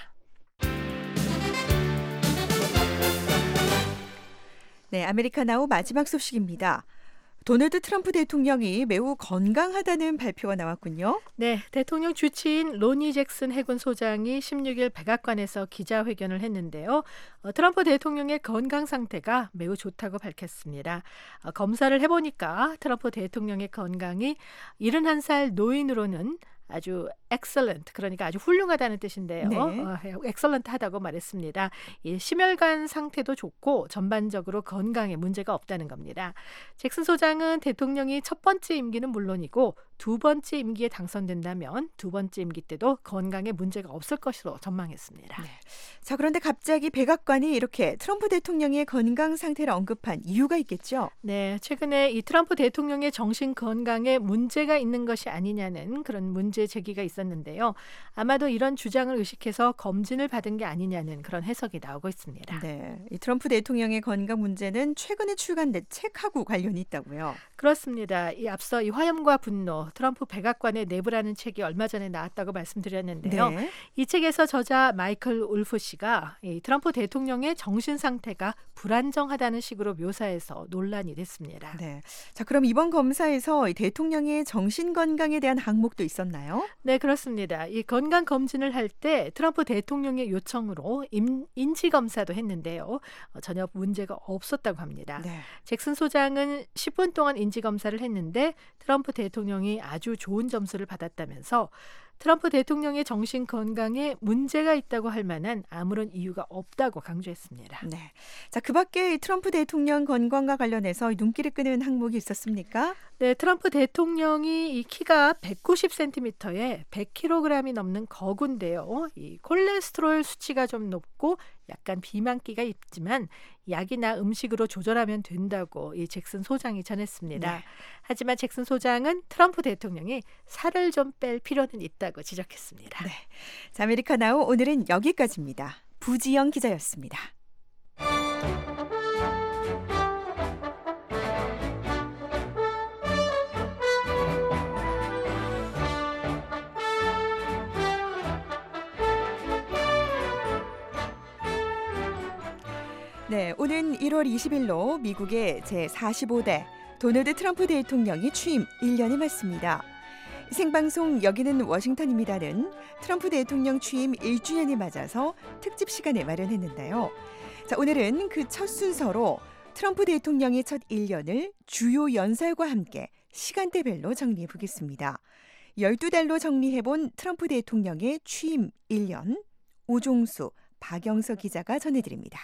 Speaker 6: 네, 아메리카나우 마지막 소식입니다. 도널드 트럼프 대통령이 매우 건강하다는 발표가 나왔군요.
Speaker 10: 네, 대통령 주치인 로니 잭슨 해군 소장이 십육일 백악관에서 기자회견을 했는데요. 어, 트럼프 대통령의 건강 상태가 매우 좋다고 밝혔습니다. 어, 검사를 해보니까 트럼프 대통령의 건강이 칠십일 살 노인으로는 아주 excellent, 그러니까 아주 훌륭하다는 뜻인데요.
Speaker 6: 네.
Speaker 10: 어, excellent 하다고 말했습니다. 이 심혈관 상태도 좋고 전반적으로 건강에 문제가 없다는 겁니다. 잭슨 소장은 대통령이 첫 번째 임기는 물론이고 두 번째 임기에 당선된다면 두 번째 임기 때도 건강에 문제가 없을 것으로 전망했습니다.
Speaker 6: 네. 자, 그런데 갑자기 백악관이 이렇게 트럼프 대통령의 건강 상태를 언급한 이유가 있겠죠?
Speaker 10: 네, 최근에 이 트럼프 대통령의 정신 건강에 문제가 있는 것이 아니냐는 그런 문제 제기가 있었는데요. 아마도 이런 주장을 의식해서 검진을 받은 게 아니냐는 그런 해석이 나오고 있습니다.
Speaker 6: 네, 이 트럼프 대통령의 건강 문제는 최근에 출간된 책하고 관련이 있다고요?
Speaker 10: 그렇습니다. 이 앞서 이 화염과 분노, 트럼프 백악관의 내부라는 책이 얼마 전에 나왔다고 말씀드렸는데요.
Speaker 6: 네.
Speaker 10: 이 책에서 저자 마이클 울프 씨가 이 트럼프 대통령의 정신 상태가 불안정하다는 식으로 묘사해서 논란이 됐습니다.
Speaker 6: 네. 자, 그럼 이번 검사에서 이 대통령의 정신 건강에 대한 항목도 있었나요?
Speaker 10: 네, 그렇습니다. 이 건강 검진을 할 때 트럼프 대통령의 요청으로 임, 인지 검사도 했는데요. 어, 전혀 문제가 없었다고 합니다.
Speaker 6: 네.
Speaker 10: 잭슨 소장은 십 분 동안 인지 검사를 했는데 트럼프 대통령이 아주 좋은 점수를 받았다면서 트럼프 대통령의 정신 건강에 문제가 있다고 할 만한 아무런 이유가 없다고 강조했습니다.
Speaker 6: 네. 자, 그 밖에 트럼프 대통령 건강과 관련해서 눈길을 끄는 항목이 있었습니까?
Speaker 10: 네, 트럼프 대통령이 이 키가 백구십 센티미터에 백 킬로그램이 넘는 거구인데요. 이 콜레스테롤 수치가 좀 높고 약간 비만기가 있지만 약이나 음식으로 조절하면 된다고 이 잭슨 소장이 전했습니다.
Speaker 6: 네.
Speaker 10: 하지만 잭슨 소장은 트럼프 대통령이 살을 좀 뺄 필요는 있다고 지적했습니다.
Speaker 6: 네. 자, 아메리카나우 오늘은 여기까지입니다. 부지영 기자였습니다. 네, 오는 일월 이십일로 미국의 제사십오 대 도널드 트럼프 대통령이 취임 일 년이 맞습니다. 생방송 여기는 워싱턴입니다는 트럼프 대통령 취임 일 주년을 맞아서 특집 시간을 마련했는데요. 자, 오늘은 그 첫 순서로 트럼프 대통령의 첫 일 년을 주요 연설과 함께 시간대별로 정리해 보겠습니다. 열두 달로 정리해본 트럼프 대통령의 취임 일 년, 오종수, 박영서 기자가 전해드립니다.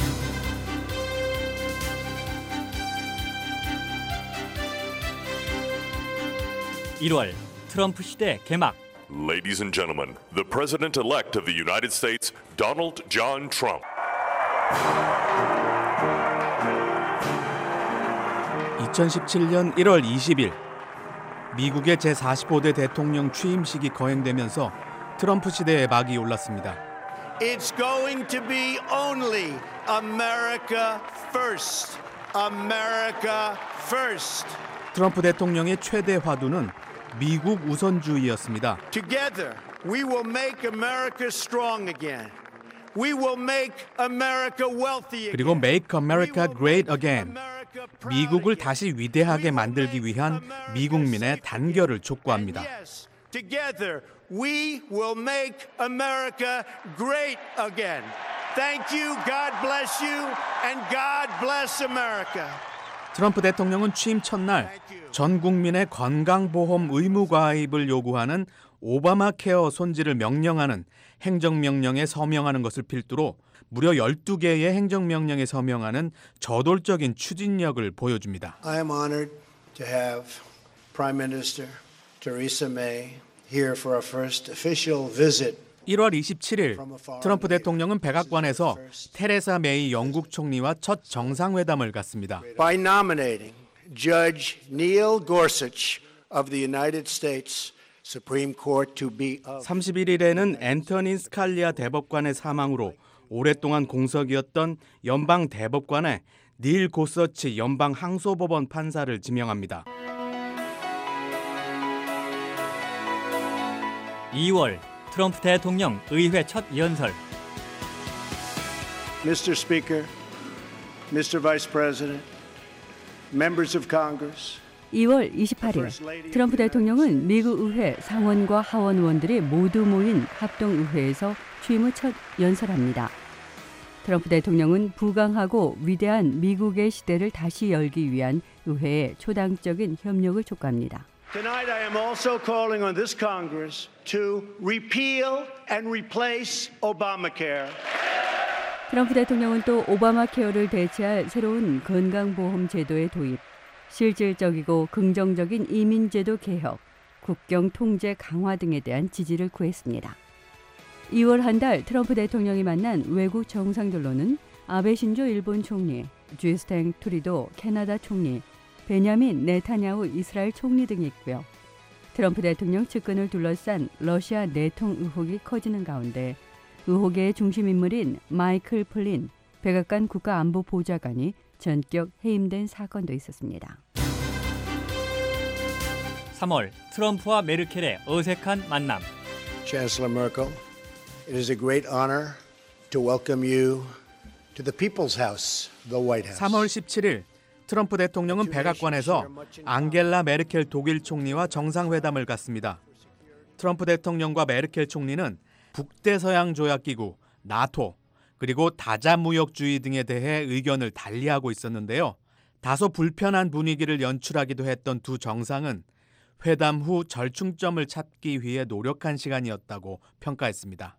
Speaker 8: 일월 트럼프 시대 개막.
Speaker 12: Ladies and gentlemen, the President-elect of the United States, Donald John Trump.
Speaker 13: 이천십칠년 일월 이십일 미국의 제사십오 대 대통령 취임식이 거행되면서 트럼프 시대의 막이 올랐습니다.
Speaker 14: It's going to be only America first. America first.
Speaker 13: 트럼프 대통령의 최대 화두는 미국 우선주의였습니다.
Speaker 14: Together, we will make America strong again. We will make America wealthy again.
Speaker 13: 그리고 Make America Great Again. 미국을 다시 위대하게 만들기 위한 미국민의 단결을 촉구합니다.
Speaker 14: Together we will make America great again. Thank you. God bless you and God bless America.
Speaker 13: 트럼프 대통령은 취임 첫날 전 국민의 건강보험 의무 가입을 요구하는 오바마 케어 손질을 명령하는 행정명령에 서명하는 것을 필두로 무려 열두 개의 행정명령에 서명하는 저돌적인 추진력을 보여줍니다.
Speaker 15: I am honored to have Prime Minister Theresa May here for our first official visit.
Speaker 13: 일월 이십칠일 트럼프 대통령은 백악관에서 테레사 메이 영국 총리와 첫 정상회담을 갖습니다.
Speaker 15: By nominating Judge Neil Gorsuch of the United States Supreme Court to be of
Speaker 13: 삼십일일에는 앤토니 스칼리아 대법관의 사망으로 오랫동안 공석이었던 연방 대법관에 닐 고서치 연방 항소법원 판사를 지명합니다.
Speaker 8: 이월 트럼프 대통령 의회 첫 연설.
Speaker 15: Mister Speaker, Mister Vice President, members of Congress.
Speaker 9: 이월 이십팔일 트럼프 대통령은 미국 의회 상원과 하원 의원들이 모두 모인 합동의회에서 취임 후 첫 연설합니다. 트럼프 대통령은 부강하고 위대한 미국의 시대를 다시 열기 위한 의회의 초당적인 협력을 촉구합니다.
Speaker 15: Tonight I am also calling on this Congress to repeal and replace Obamacare.
Speaker 9: 트럼프 대통령은 또 오바마 케어를 대체할 새로운 건강보험 제도의 도입, 실질적이고 긍정적인 이민제도 개혁, 국경 통제 강화 등에 대한 지지를 구했습니다. 이월 한 달 트럼프 대통령이 만난 외국 정상들로는 아베 신조 일본 총리, 주스틴 트루도 캐나다 총리, 베냐민 네타냐후 이스라엘 총리 등이 있고요. 트럼프 대통령 측근을 둘러싼 러시아 내통 의혹이 커지는 가운데 의혹의 중심 인물인 마이클 플린 백악관 국가안보보좌관이 전격 해임된 사건도 있었습니다.
Speaker 8: 삼월 트럼프와 메르켈의 어색한 만남.
Speaker 15: Chancellor Merkel, it is a great honor to welcome you to the People's House, the White House.
Speaker 13: 삼월 십칠일 트럼프 대통령은 백악관에서 앙겔라 메르켈 독일 총리와 정상회담을 갖습니다. 트럼프 대통령과 메르켈 총리는 북대서양조약기구, 나토, 그리고 다자무역주의 등에 대해 의견을 달리하고 있었는데요. 다소 불편한 분위기를 연출하기도 했던 두 정상은 회담 후 절충점을 찾기 위해 노력한 시간이었다고 평가했습니다.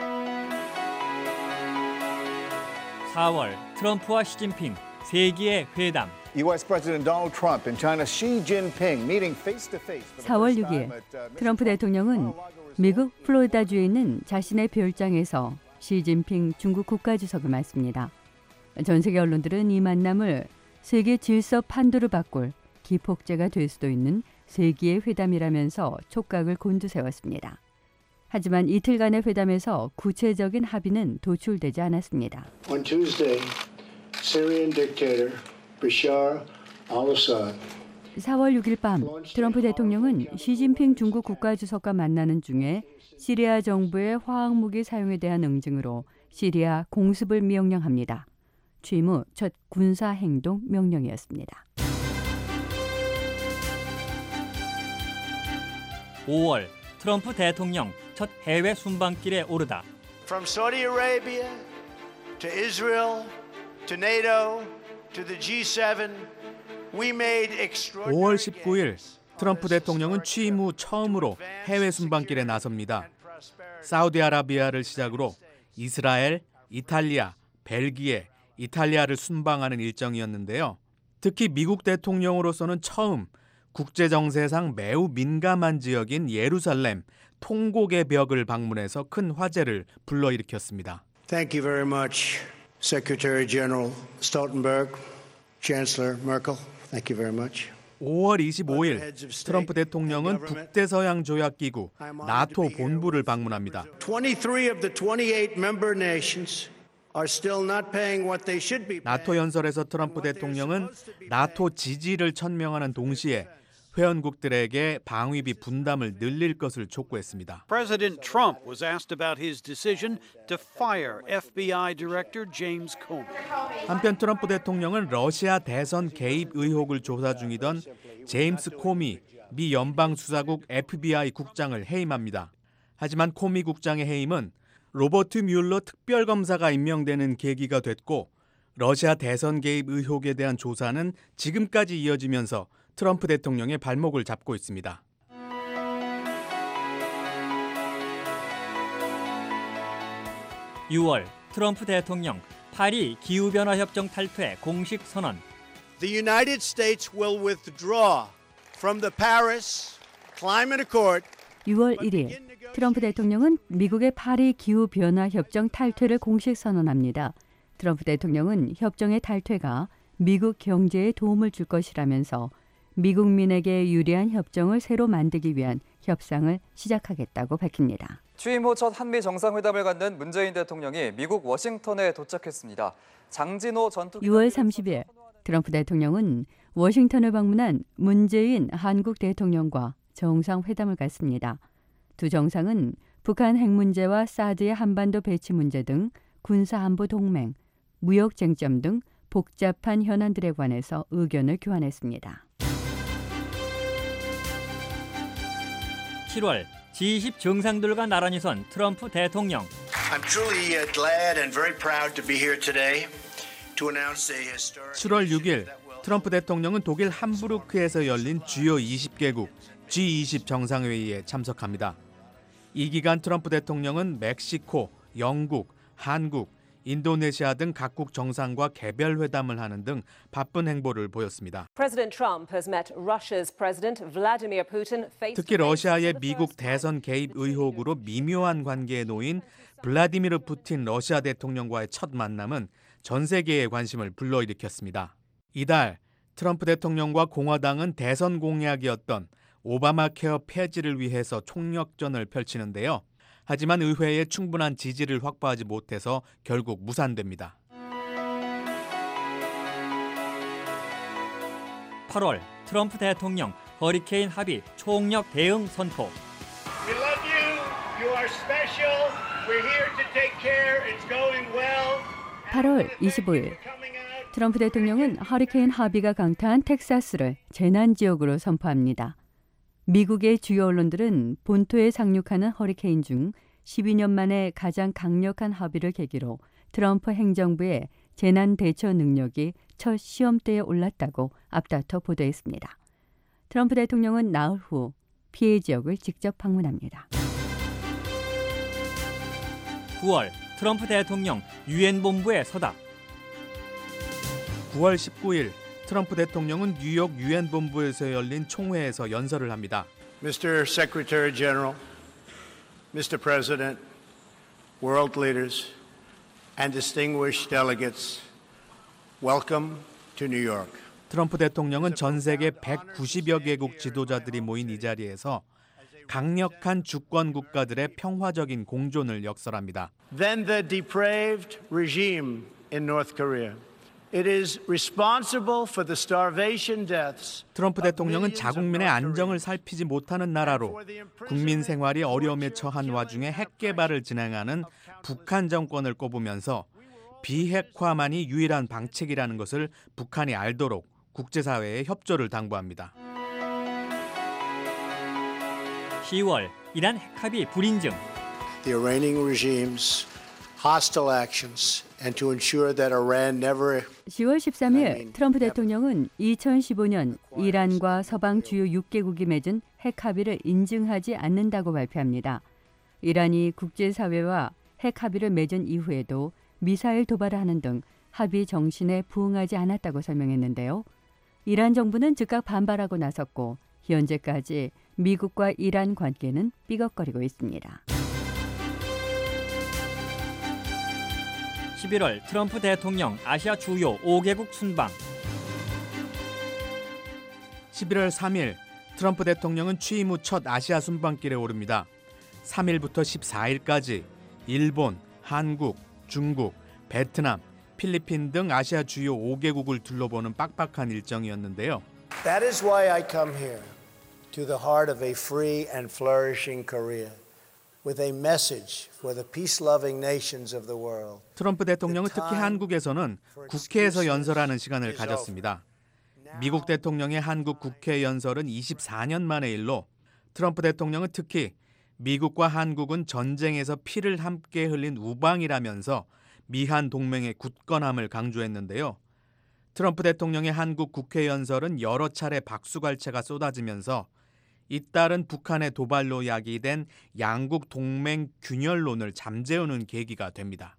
Speaker 8: 사월 트럼프와 시진핑 세기의 회담.
Speaker 16: 유에스 President Donald Trump and China Xi Jinping meeting face to face.
Speaker 9: 사월 육일 트럼프 대통령은 미국 플로리다주에 있는 자신의 별장에서 시진핑 중국 국가주석을 맞습니다. 전 세계 언론들은 이 만남을 세계 질서 판도를 바꿀 기폭제가 될 수도 있는 세기의 회담이라면서 촉각을 곤두세웠습니다. 하지만 이틀간의 회담에서 구체적인 합의는 도출되지 않았습니다.
Speaker 15: On Tuesday, Syrian dictator Bashar al-Assad.
Speaker 9: 사월 육일 밤 트럼프 대통령은 시진핑 중국 국가주석과 만나는 중에 시리아 정부의 화학무기 사용에 대한 응징으로 시리아 공습을 명령합니다. 취임 후 첫 군사행동 명령이었습니다.
Speaker 8: 오월 트럼프 대통령 첫 해외 순방길에 오르다.
Speaker 14: From Saudi Arabia to Israel to NATO to the G seven, we made extraordinary
Speaker 13: 오월 십구일 트럼프 대통령은 취임 후 처음으로 해외 순방길에 나섭니다. 사우디아라비아를 시작으로 이스라엘, 이탈리아, 벨기에, 이탈리아를 순방하는 일정이었는데요. 특히 미국 대통령으로서는 처음 국제정세상 매우 민감한 지역인 예루살렘, 통곡의 벽을 방문해서 큰 화제를 불러일으켰습니다.
Speaker 15: Thank you very much, Secretary General Stoltenberg, Chancellor Merkel. Thank you very much.
Speaker 13: 오월 이십오일 트럼프 대통령은 북대서양조약기구 나토 본부를 방문합니다.
Speaker 15: twenty-three of the twenty-eight member nations are still not paying what they should be.
Speaker 13: 나토 연설에서 트럼프 대통령은 나토 지지를 천명하는 동시에 회원국들에게 방위비 분담을 늘릴 것을 촉구했습니다.
Speaker 17: President Trump was asked about his decision to fire 에프비아이 Director James Comey.
Speaker 13: 한편 트럼프 대통령은 러시아 대선 개입 의혹을 조사 중이던 제임스 코미 미 연방수사국 에프비아이 국장을 해임합니다. 하지만 코미 국장의 해임은 로버트 뮬러 특별검사가 임명되는 계기가 됐고 러시아 대선 개입 의혹에 대한 조사는 지금까지 이어지면서 트럼프 대통령의 발목을 잡고 있습니다.
Speaker 8: 유월 트럼프 대통령 파리 기후변화협정 탈퇴 공식 선언.
Speaker 14: The United States will withdraw from the Paris Climate Accord.
Speaker 9: 유월 일일 트럼프 대통령은 미국의 파리 기후변화협정 탈퇴를 공식 선언합니다. 트럼프 대통령은 협정의 탈퇴가 미국 경제에 도움을 줄 것이라면서 미국민에게 유리한 협정을 새로 만들기 위한 협상을 시작하겠다고 밝힙니다.
Speaker 18: 취임 후 첫 한미 정상회담을 갖는 문재인 대통령이 미국 워싱턴에 도착했습니다. 장진호 전투
Speaker 9: 유월 삼십일 트럼프 대통령은 워싱턴을 방문한 문재인 한국 대통령과 정상회담을 갖습니다. 두 정상은 북한 핵 문제와 사드의 한반도 배치 문제 등 군사안보 동맹, 무역 쟁점 등 복잡한 현안들에 관해서 의견을 교환했습니다.
Speaker 8: 칠월 지 이십 정상들과 나란히 선 트럼프 대통령.
Speaker 15: I'm truly glad and very proud to be here today to announce a historic.
Speaker 13: 칠월 육일 트럼프 대통령은 독일 함부르크에서 열린 주요 이십 개국 지 이십 정상회의에 참석합니다. 이 기간 트럼프 대통령은 멕시코, 영국, 한국, 인도네시아 등 각국 정상과 개별 회담을 하는 등 바쁜 행보를 보였습니다. 특히 러시아의 미국 대선 개입 의혹으로 미묘한 관계에 놓인 블라디미르 푸틴 러시아 대통령과의 첫 만남은 전 세계의 관심을 불러일으켰습니다. 이달 트럼프 대통령과 공화당은 대선 공약이었던 오바마 케어 폐지를 위해서 총력전을 펼치는데요. 하지만 의회에 충분한 지지를 확보하지 못해서 결국 무산됩니다.
Speaker 8: 팔월 트럼프 대통령 허리케인 하비 총력 대응 선포.
Speaker 14: We love you. You are special. We're here to take care. It's going well.
Speaker 9: 팔월 이십오일 트럼프 대통령은 허리케인 하비가 강타한 텍사스를 재난지역으로 선포합니다. 미국의 주요 언론들은 본토에 상륙하는 허리케인 중 십이 년 만에 가장 강력한 합의를 계기로 트럼프 행정부의 재난 대처 능력이 첫 시험대에 올랐다고 앞다퉈 보도했습니다. 트럼프 대통령은 나흘 후 피해 지역을 직접 방문합니다.
Speaker 8: 구월 트럼프 대통령 유엔 본부에 서다.
Speaker 13: 구월 십구일 트럼프 대통령은 뉴욕 유엔 본부에서 열린 총회에서 연설을 합니다.
Speaker 14: Mister Secretary General, Mister President, world leaders, and distinguished delegates, welcome to New York.
Speaker 13: 트럼프 대통령은 전 세계 백구십여 개국 지도자들이 모인 이 자리에서 강력한 주권 국가들의 평화적인 공존을 역설합니다.
Speaker 14: Then the depraved regime in North Korea. It is responsible for the starvation deaths.
Speaker 13: 트럼프 대통령은 자국민의 안정을 살피지 못하는 나라로 국민 생활이 어려움에 처한 와중에 핵 개발을 진행하는 북한 정권을 꼽으면서 비핵화만이 유일한 방책이라는 것을 북한이 알도록 국제사회의 협조를 당부합니다.
Speaker 8: 시월 이란 핵합의 불인증.
Speaker 15: The Iranian regime's hostile actions and to ensure that Iran never.
Speaker 9: 시월 십삼일 트럼프 대통령은 이천십오 년 이란과 서방 주요 육 개국이 맺은 핵 합의를 인증하지 않는다고 발표합니다. 이란이 국제사회와 핵 합의를 맺은 이후에도 미사일 도발을 하는 등 합의 정신에 부응하지 않았다고 설명했는데요. 이란 정부는 즉각 반발하고 나섰고 현재까지 미국과 이란 관계는 삐걱거리고 있습니다.
Speaker 8: 십일월 트럼프 대통령 아시아 주요 오 개국 순방.
Speaker 13: 십일월 삼일 트럼프 대통령은 취임 후 첫 아시아 순방길에 오릅니다. 삼일부터 십사일까지 일본, 한국, 중국, 베트남, 필리핀 등 아시아 주요 오 개국을 둘러보는 빡빡한 일정이었는데요.
Speaker 15: That is why I come here. to the heart of a free and flourishing Korea with a message for the peace-loving nations of the world.
Speaker 13: 트럼프 대통령은 특히 한국에서는 국회에서 연설하는 시간을 가졌습니다. 미국 대통령의 한국 국회 연설은 이십사 년 만의 일로 트럼프 대통령은 특히 미국과 한국은 전쟁에서 피를 함께 흘린 우방이라면서 미한 동맹의 굳건함을 강조했는데요. 트럼프 대통령의 한국 국회 연설은 여러 차례 박수갈채가 쏟아지면서 잇따른 북한의 도발로 야기된 양국 동맹 균열론을 잠재우는 계기가 됩니다.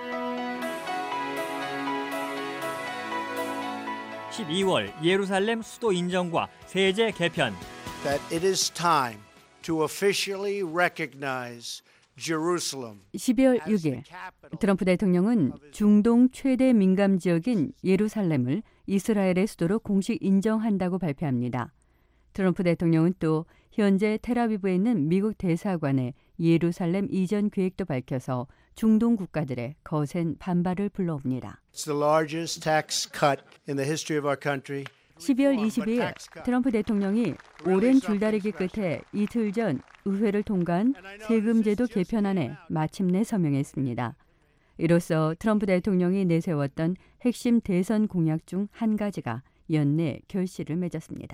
Speaker 8: 십이월 예루살렘 수도 인정과 세제 개편.
Speaker 15: That it is time to officially recognize Jerusalem.
Speaker 9: 십이월 육일 트럼프 대통령은 중동 최대 민감 지역인 예루살렘을 이스라엘의 수도로 공식 인정한다고 발표합니다. 트럼프 대통령은 또 현재 텔아비브에 있는 미국 대사관의 예루살렘 이전 계획도 밝혀서 중동 국가들의 거센 반발을 불러옵니다.
Speaker 15: It's the largest tax cut in the history of our country.
Speaker 9: 십이월 이십이일 트럼프 대통령이 오랜 줄다리기 끝에 이틀 전 의회를 통과한 세금제도 개편안에 마침내 서명했습니다. 이로써 트럼프 대통령이 내세웠던 핵심 대선 공약 중 한 가지가 연내 결실을 맺었습니다.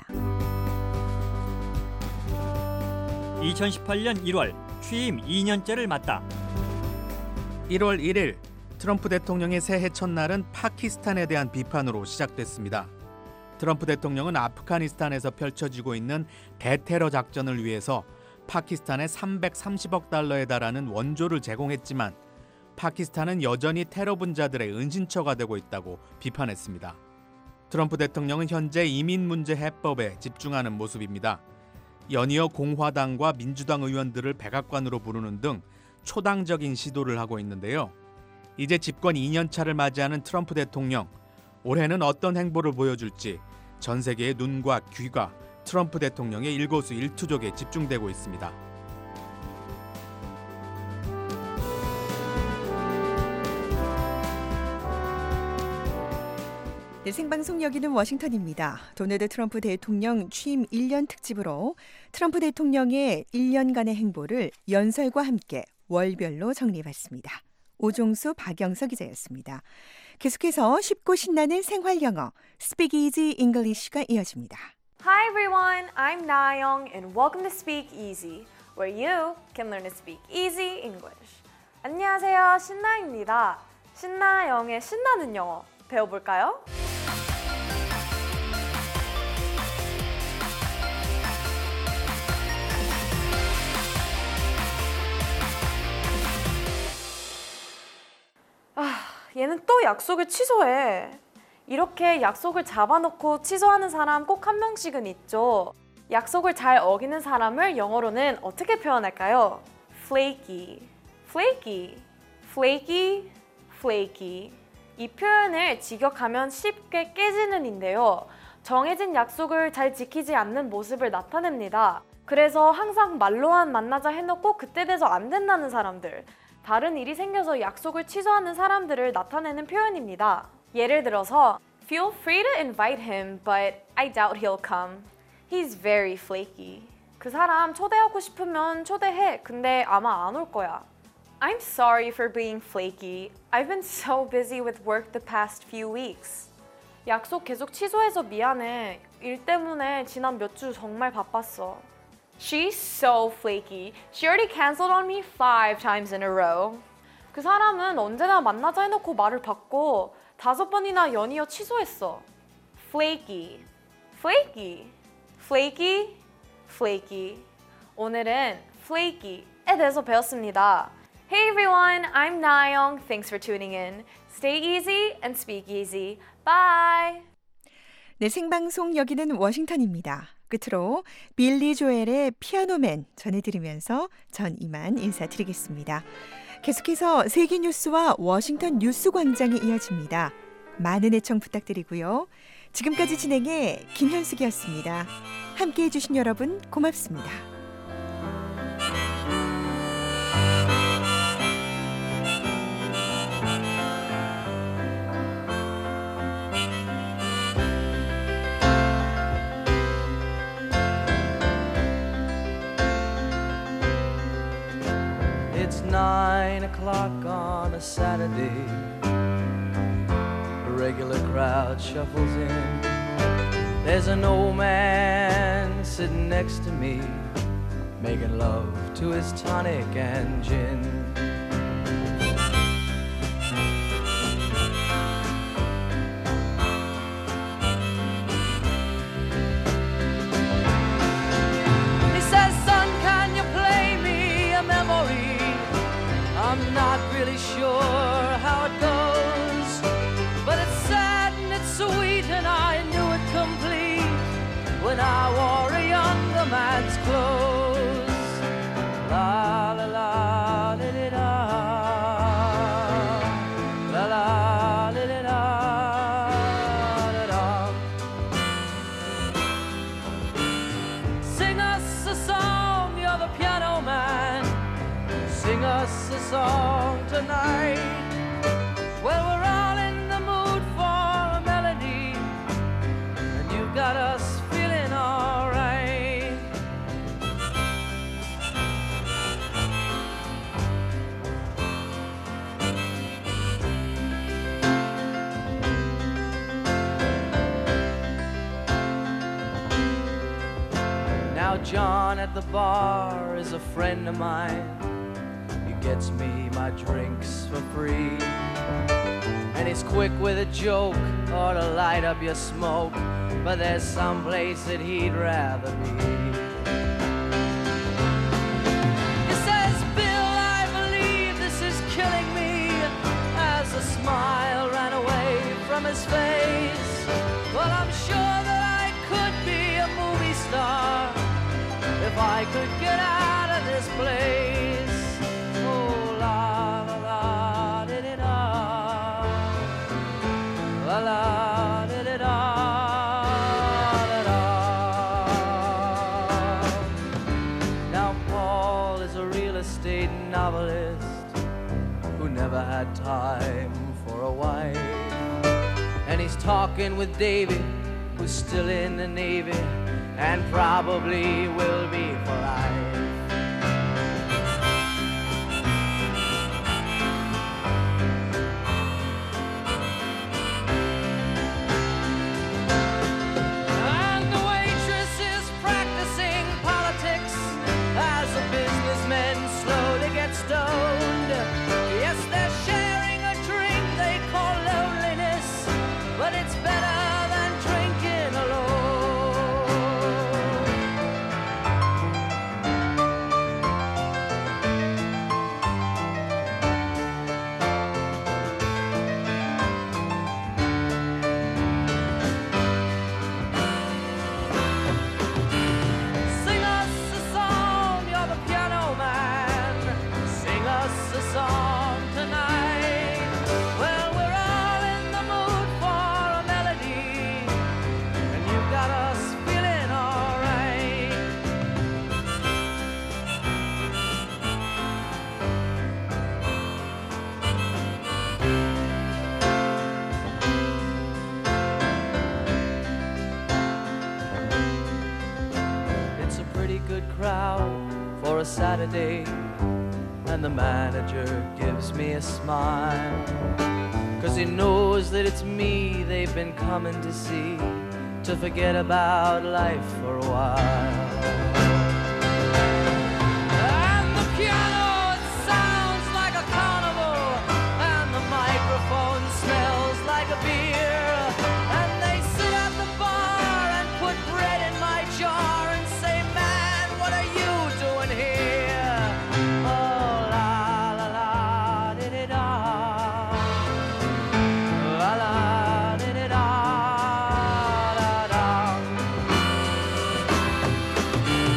Speaker 8: 이천십팔 년 일월 취임 이 년째를 맞다.
Speaker 13: 일월 일일 트럼프 대통령의 새해 첫날은 파키스탄에 대한 비판으로 시작됐습니다. 트럼프 대통령은 아프가니스탄에서 펼쳐지고 있는 대테러 작전을 위해서 파키스탄에 삼백삼십억 달러에 달하는 원조를 제공했지만 파키스탄은 여전히 테러 분자들의 은신처가 되고 있다고 비판했습니다. 트럼프 대통령은 현재 이민 문제 해법에 집중하는 모습입니다. 연이어 공화당과 민주당 의원들을 백악관으로 부르는 등 초당적인 시도를 하고 있는데요. 이제 집권 이 년 차를 맞이하는 트럼프 대통령, 올해는 어떤 행보를 보여줄지 전 세계의 눈과 귀가 트럼프 대통령의 일거수일투족에 집중되고 있습니다.
Speaker 6: 네, 생방송 여기는 워싱턴입니다. 도널드 트럼프 대통령 취임 일 년 특집으로 트럼프 대통령의 일 년간의 행보를 연설과 함께 월별로 정리해봤습니다. 오종수 박영서 기자였습니다. 계속해서 쉽고 신나는 생활 영어 Speak Easy English가 이어집니다.
Speaker 19: Hi everyone, I'm Na-young and welcome to Speak Easy, where you can learn to speak easy English. 안녕하세요, 신나입니다. 신나 영의 신나는 영어 배워볼까요? 아, 얘는 또 약속을 취소해. 이렇게 약속을 잡아놓고 취소하는 사람 꼭 한 명씩은 있죠. 약속을 잘 어기는 사람을 영어로는 어떻게 표현할까요? flaky, flaky, flaky, flaky. 이 표현을 직역하면 쉽게 깨지는 인데요. 정해진 약속을 잘 지키지 않는 모습을 나타냅니다. 그래서 항상 말로만 만나자 해놓고 그때 돼서 안 된다는 사람들, 다른 일이 생겨서 약속을 취소하는 사람들을 나타내는 표현입니다. 예를 들어서 Feel free to invite him, but I doubt he'll come. He's very flaky. 그 사람 초대하고 싶으면 초대해. 근데 아마 안 올 거야. I'm sorry for being flaky. I've been so busy with work the past few weeks. 약속 계속 취소해서 미안해. 일 때문에 지난 몇 주 정말 바빴어. She's so flaky. She already canceled on me five times in a row. 그 사람은 언제나 만나자 해놓고 말을 받고 다섯 번이나 연이어 취소했어. Flaky, flaky, flaky, flaky. 오늘은 flaky에 대해서 배웠습니다. Hey everyone, I'm Na-young. Thanks for tuning in. Stay easy and speak easy. Bye.
Speaker 6: 네, 생방송 여기는 워싱턴입니다. 끝으로 빌리 조엘의 피아노맨 전해드리면서 전 이만 인사드리겠습니다. 계속해서 세계 뉴스와 워싱턴 뉴스 광장이 이어집니다. 많은 애청 부탁드리고요. 지금까지 진행의 김현숙이었습니다. 함께해 주신 여러분 고맙습니다.
Speaker 20: nine o'clock on a Saturday. A regular crowd shuffles in. There's an old man sitting next to me, making love to his tonic and gin. He says, son, can you play me a memory? I'm not really sure how it goes, but it's sad and it's sweet, and I knew it complete when I wore a younger man's clothes. La la la li li da, la la li li da, da da. Sing us a song, you're the piano man. Sing us a song tonight. Well, we're all in the mood for a melody, and you've got us feeling all right. Now John at the bar is a friend of mine. He gets me my drinks for free, and he's quick with a joke or to light up your smoke, but there's some place that he'd rather be. He says, Bill, I believe this is killing me, as a smile ran away from his face. Well, I'm sure that I could be a movie star if I could get out of this place. Oh, la la la di di da, la la di di da, da da. Now Paul is a real estate novelist who never had time for a wife, and he's talking with Davy, who's still in the Navy and probably will be for life. And the waitress is practicing politics as the businessmen slowly get stoned. Yes, they're sharing a drink they call loneliness, but it's better than drinking alone. Sing us a song, you're the piano man. Sing us a song tonight. Well, we're all in the mood for a melody, and you've got us feeling all right. It's a pretty good crowd for a Saturday, and the manager gives me a smile, 'cause he knows that it's me they've been coming to see, to forget about life for a while. And the piano, it sounds like a carnival, and the microphone smells like a beer, and they sit at the bar and put bread in my jar and say, man, what are you doing here? Oh, la la la di di da, la la di di da, da da.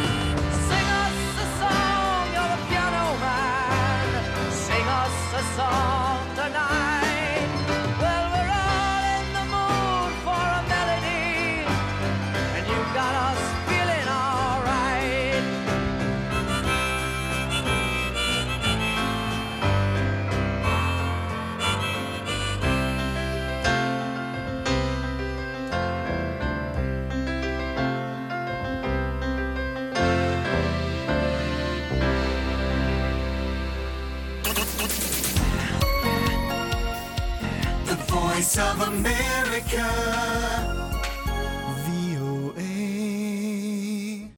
Speaker 2: Voice of America. 브이오에이.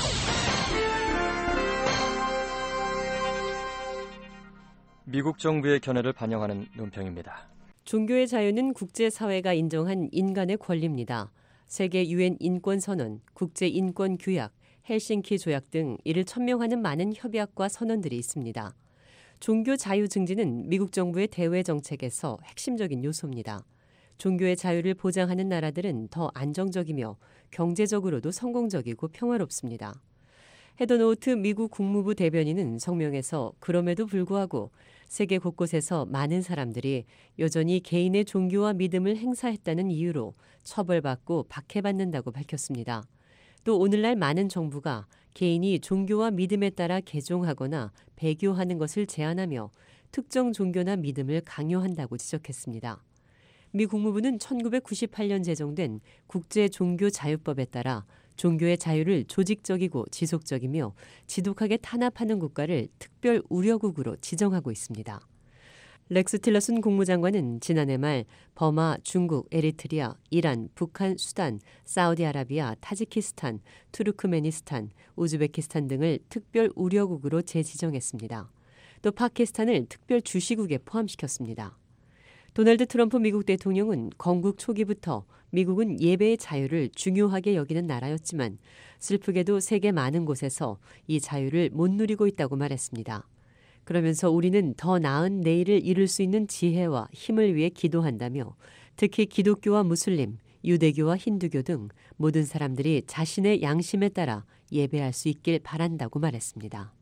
Speaker 21: 미국 정부의 견해를 반영하는 논평입니다.
Speaker 22: 종교의 자유는 국제사회가 인정한 인간의 권리입니다. 세계 유엔 인권선언, 국제인권규약, 헬싱키 조약 등 이를 천명하는 많은 협약과 선언들이 있습니다. 종교 자유 증진은 미국 정부의 대외 정책에서 핵심적인 요소입니다. 종교의 자유를 보장하는 나라들은 더 안정적이며 경제적으로도 성공적이고 평화롭습니다. 헤더 노우트 미국 국무부 대변인은 성명에서 그럼에도 불구하고 세계 곳곳에서 많은 사람들이 여전히 개인의 종교와 믿음을 행사했다는 이유로 처벌받고 박해받는다고 밝혔습니다. 또 오늘날 많은 정부가 개인이 종교와 믿음에 따라 개종하거나 배교하는 것을 제한하며 특정 종교나 믿음을 강요한다고 지적했습니다. 미 국무부는 천구백구십팔 년 제정된 국제종교자유법에 따라 종교의 자유를 조직적이고 지속적이며 지독하게 탄압하는 국가를 특별 우려국으로 지정하고 있습니다. 렉스 틸러슨 국무장관은 지난해 말 버마, 중국, 에리트리아, 이란, 북한, 수단, 사우디아라비아, 타지키스탄, 투르크메니스탄, 우즈베키스탄 등을 특별 우려국으로 재지정했습니다. 또 파키스탄을 특별 주시국에 포함시켰습니다. 도널드 트럼프 미국 대통령은 건국 초기부터 미국은 예배의 자유를 중요하게 여기는 나라였지만 슬프게도 세계 많은 곳에서 이 자유를 못 누리고 있다고 말했습니다. 그러면서 우리는 더 나은 내일을 이룰 수 있는 지혜와 힘을 위해 기도한다며 특히 기독교와 무슬림, 유대교와 힌두교 등 모든 사람들이 자신의 양심에 따라 예배할 수 있길 바란다고 말했습니다.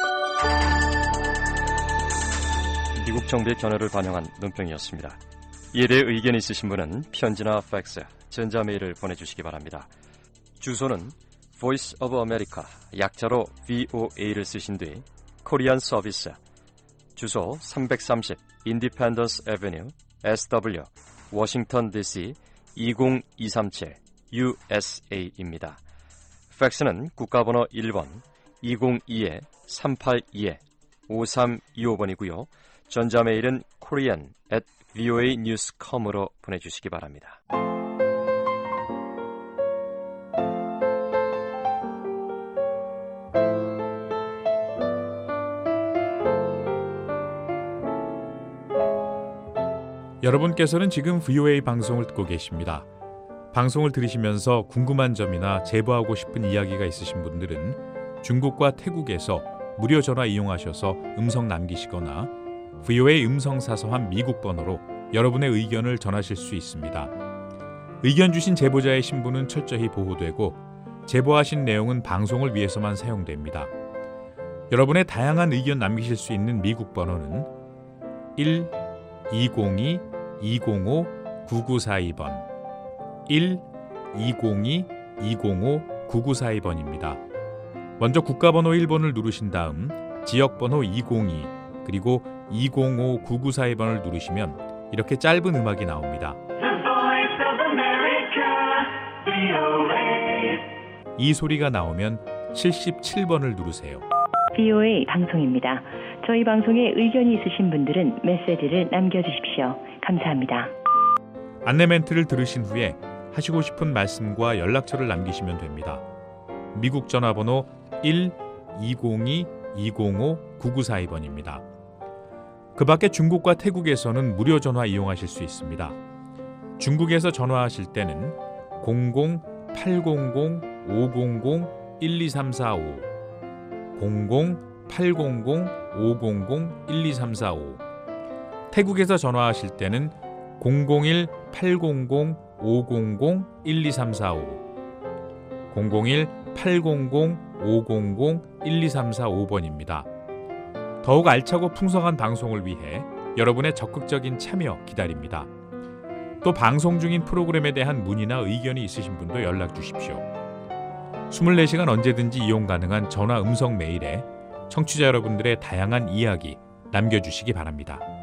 Speaker 21: 미국 정부의 견해를 반영한 논평이었습니다. 이에 대해 의견 있으신 분은 편지나 팩스, 전자메일을 보내주시기 바랍니다. 주소는 Voice of America, 약자로 브이오에이를 쓰신 뒤 코리안 서비스, 주소 삼백삼십 인디펜던스 애비뉴 에스더블유, 워싱턴 디씨 이공이삼칠 유에스에이입니다. 팩스는 국가번호 일 번 이공이 삼팔이 오삼이오 번이고요. 전자메일은 korean at 브이오에이 뉴스 닷 컴으로 보내주시기 바랍니다.
Speaker 23: 여러분께서는 지금 브이오에이 방송을 듣고 계십니다. 방송을 들으시면서 궁금한 점이나 제보하고 싶은 이야기가 있으신 분들은 중국과 태국에서 무료 전화 이용하셔서 음성 남기시거나 브이오에이 음성사서함 미국 번호로 여러분의 의견을 전하실 수 있습니다. 의견 주신 제보자의 신분은 철저히 보호되고 제보하신 내용은 방송을 위해서만 사용됩니다. 여러분의 다양한 의견 남기실 수 있는 미국 번호는 일 이공이 이공오 구구사이 번 일 이공이 이공오 구구사이 번입니다. 먼저 국가번호 일 번을 누르신 다음 지역번호 이공이 그리고 이공오 구구사이 번을 누르시면 이렇게 짧은 음악이 나옵니다. 이 소리가 나오면 칠십칠 번을 누르세요.
Speaker 24: 브이오에이 방송입니다. 저희 방송에 의견이 있으신 분들은 메시지를 남겨주십시오. 감사합니다.
Speaker 23: 안내 멘트를 들으신 후에 하시고 싶은 말씀과 연락처를 남기시면 됩니다. 미국 전화번호 일 이공이 이공오 구구사이 번입니다. 그 밖에 중국과 태국에서는 무료 전화 이용하실 수 있습니다. 중국에서 전화하실 때는 공공 팔공공 오공공 일이삼사오 공공 팔공공 오공공 일이삼사오 태국에서 전화하실 때는 공공일 팔공공 오공공 일이삼사오 공공일 팔공공 오공공 일이삼사오 번입니다. 더욱 알차고 풍성한 방송을 위해 여러분의 적극적인 참여 기다립니다. 또 방송 중인 프로그램에 대한 문의나 의견이 있으신 분도 연락 주십시오. 이십사 시간 언제든지 이용 가능한 전화 음성 메일에 청취자 여러분들의 다양한 이야기 남겨주시기 바랍니다.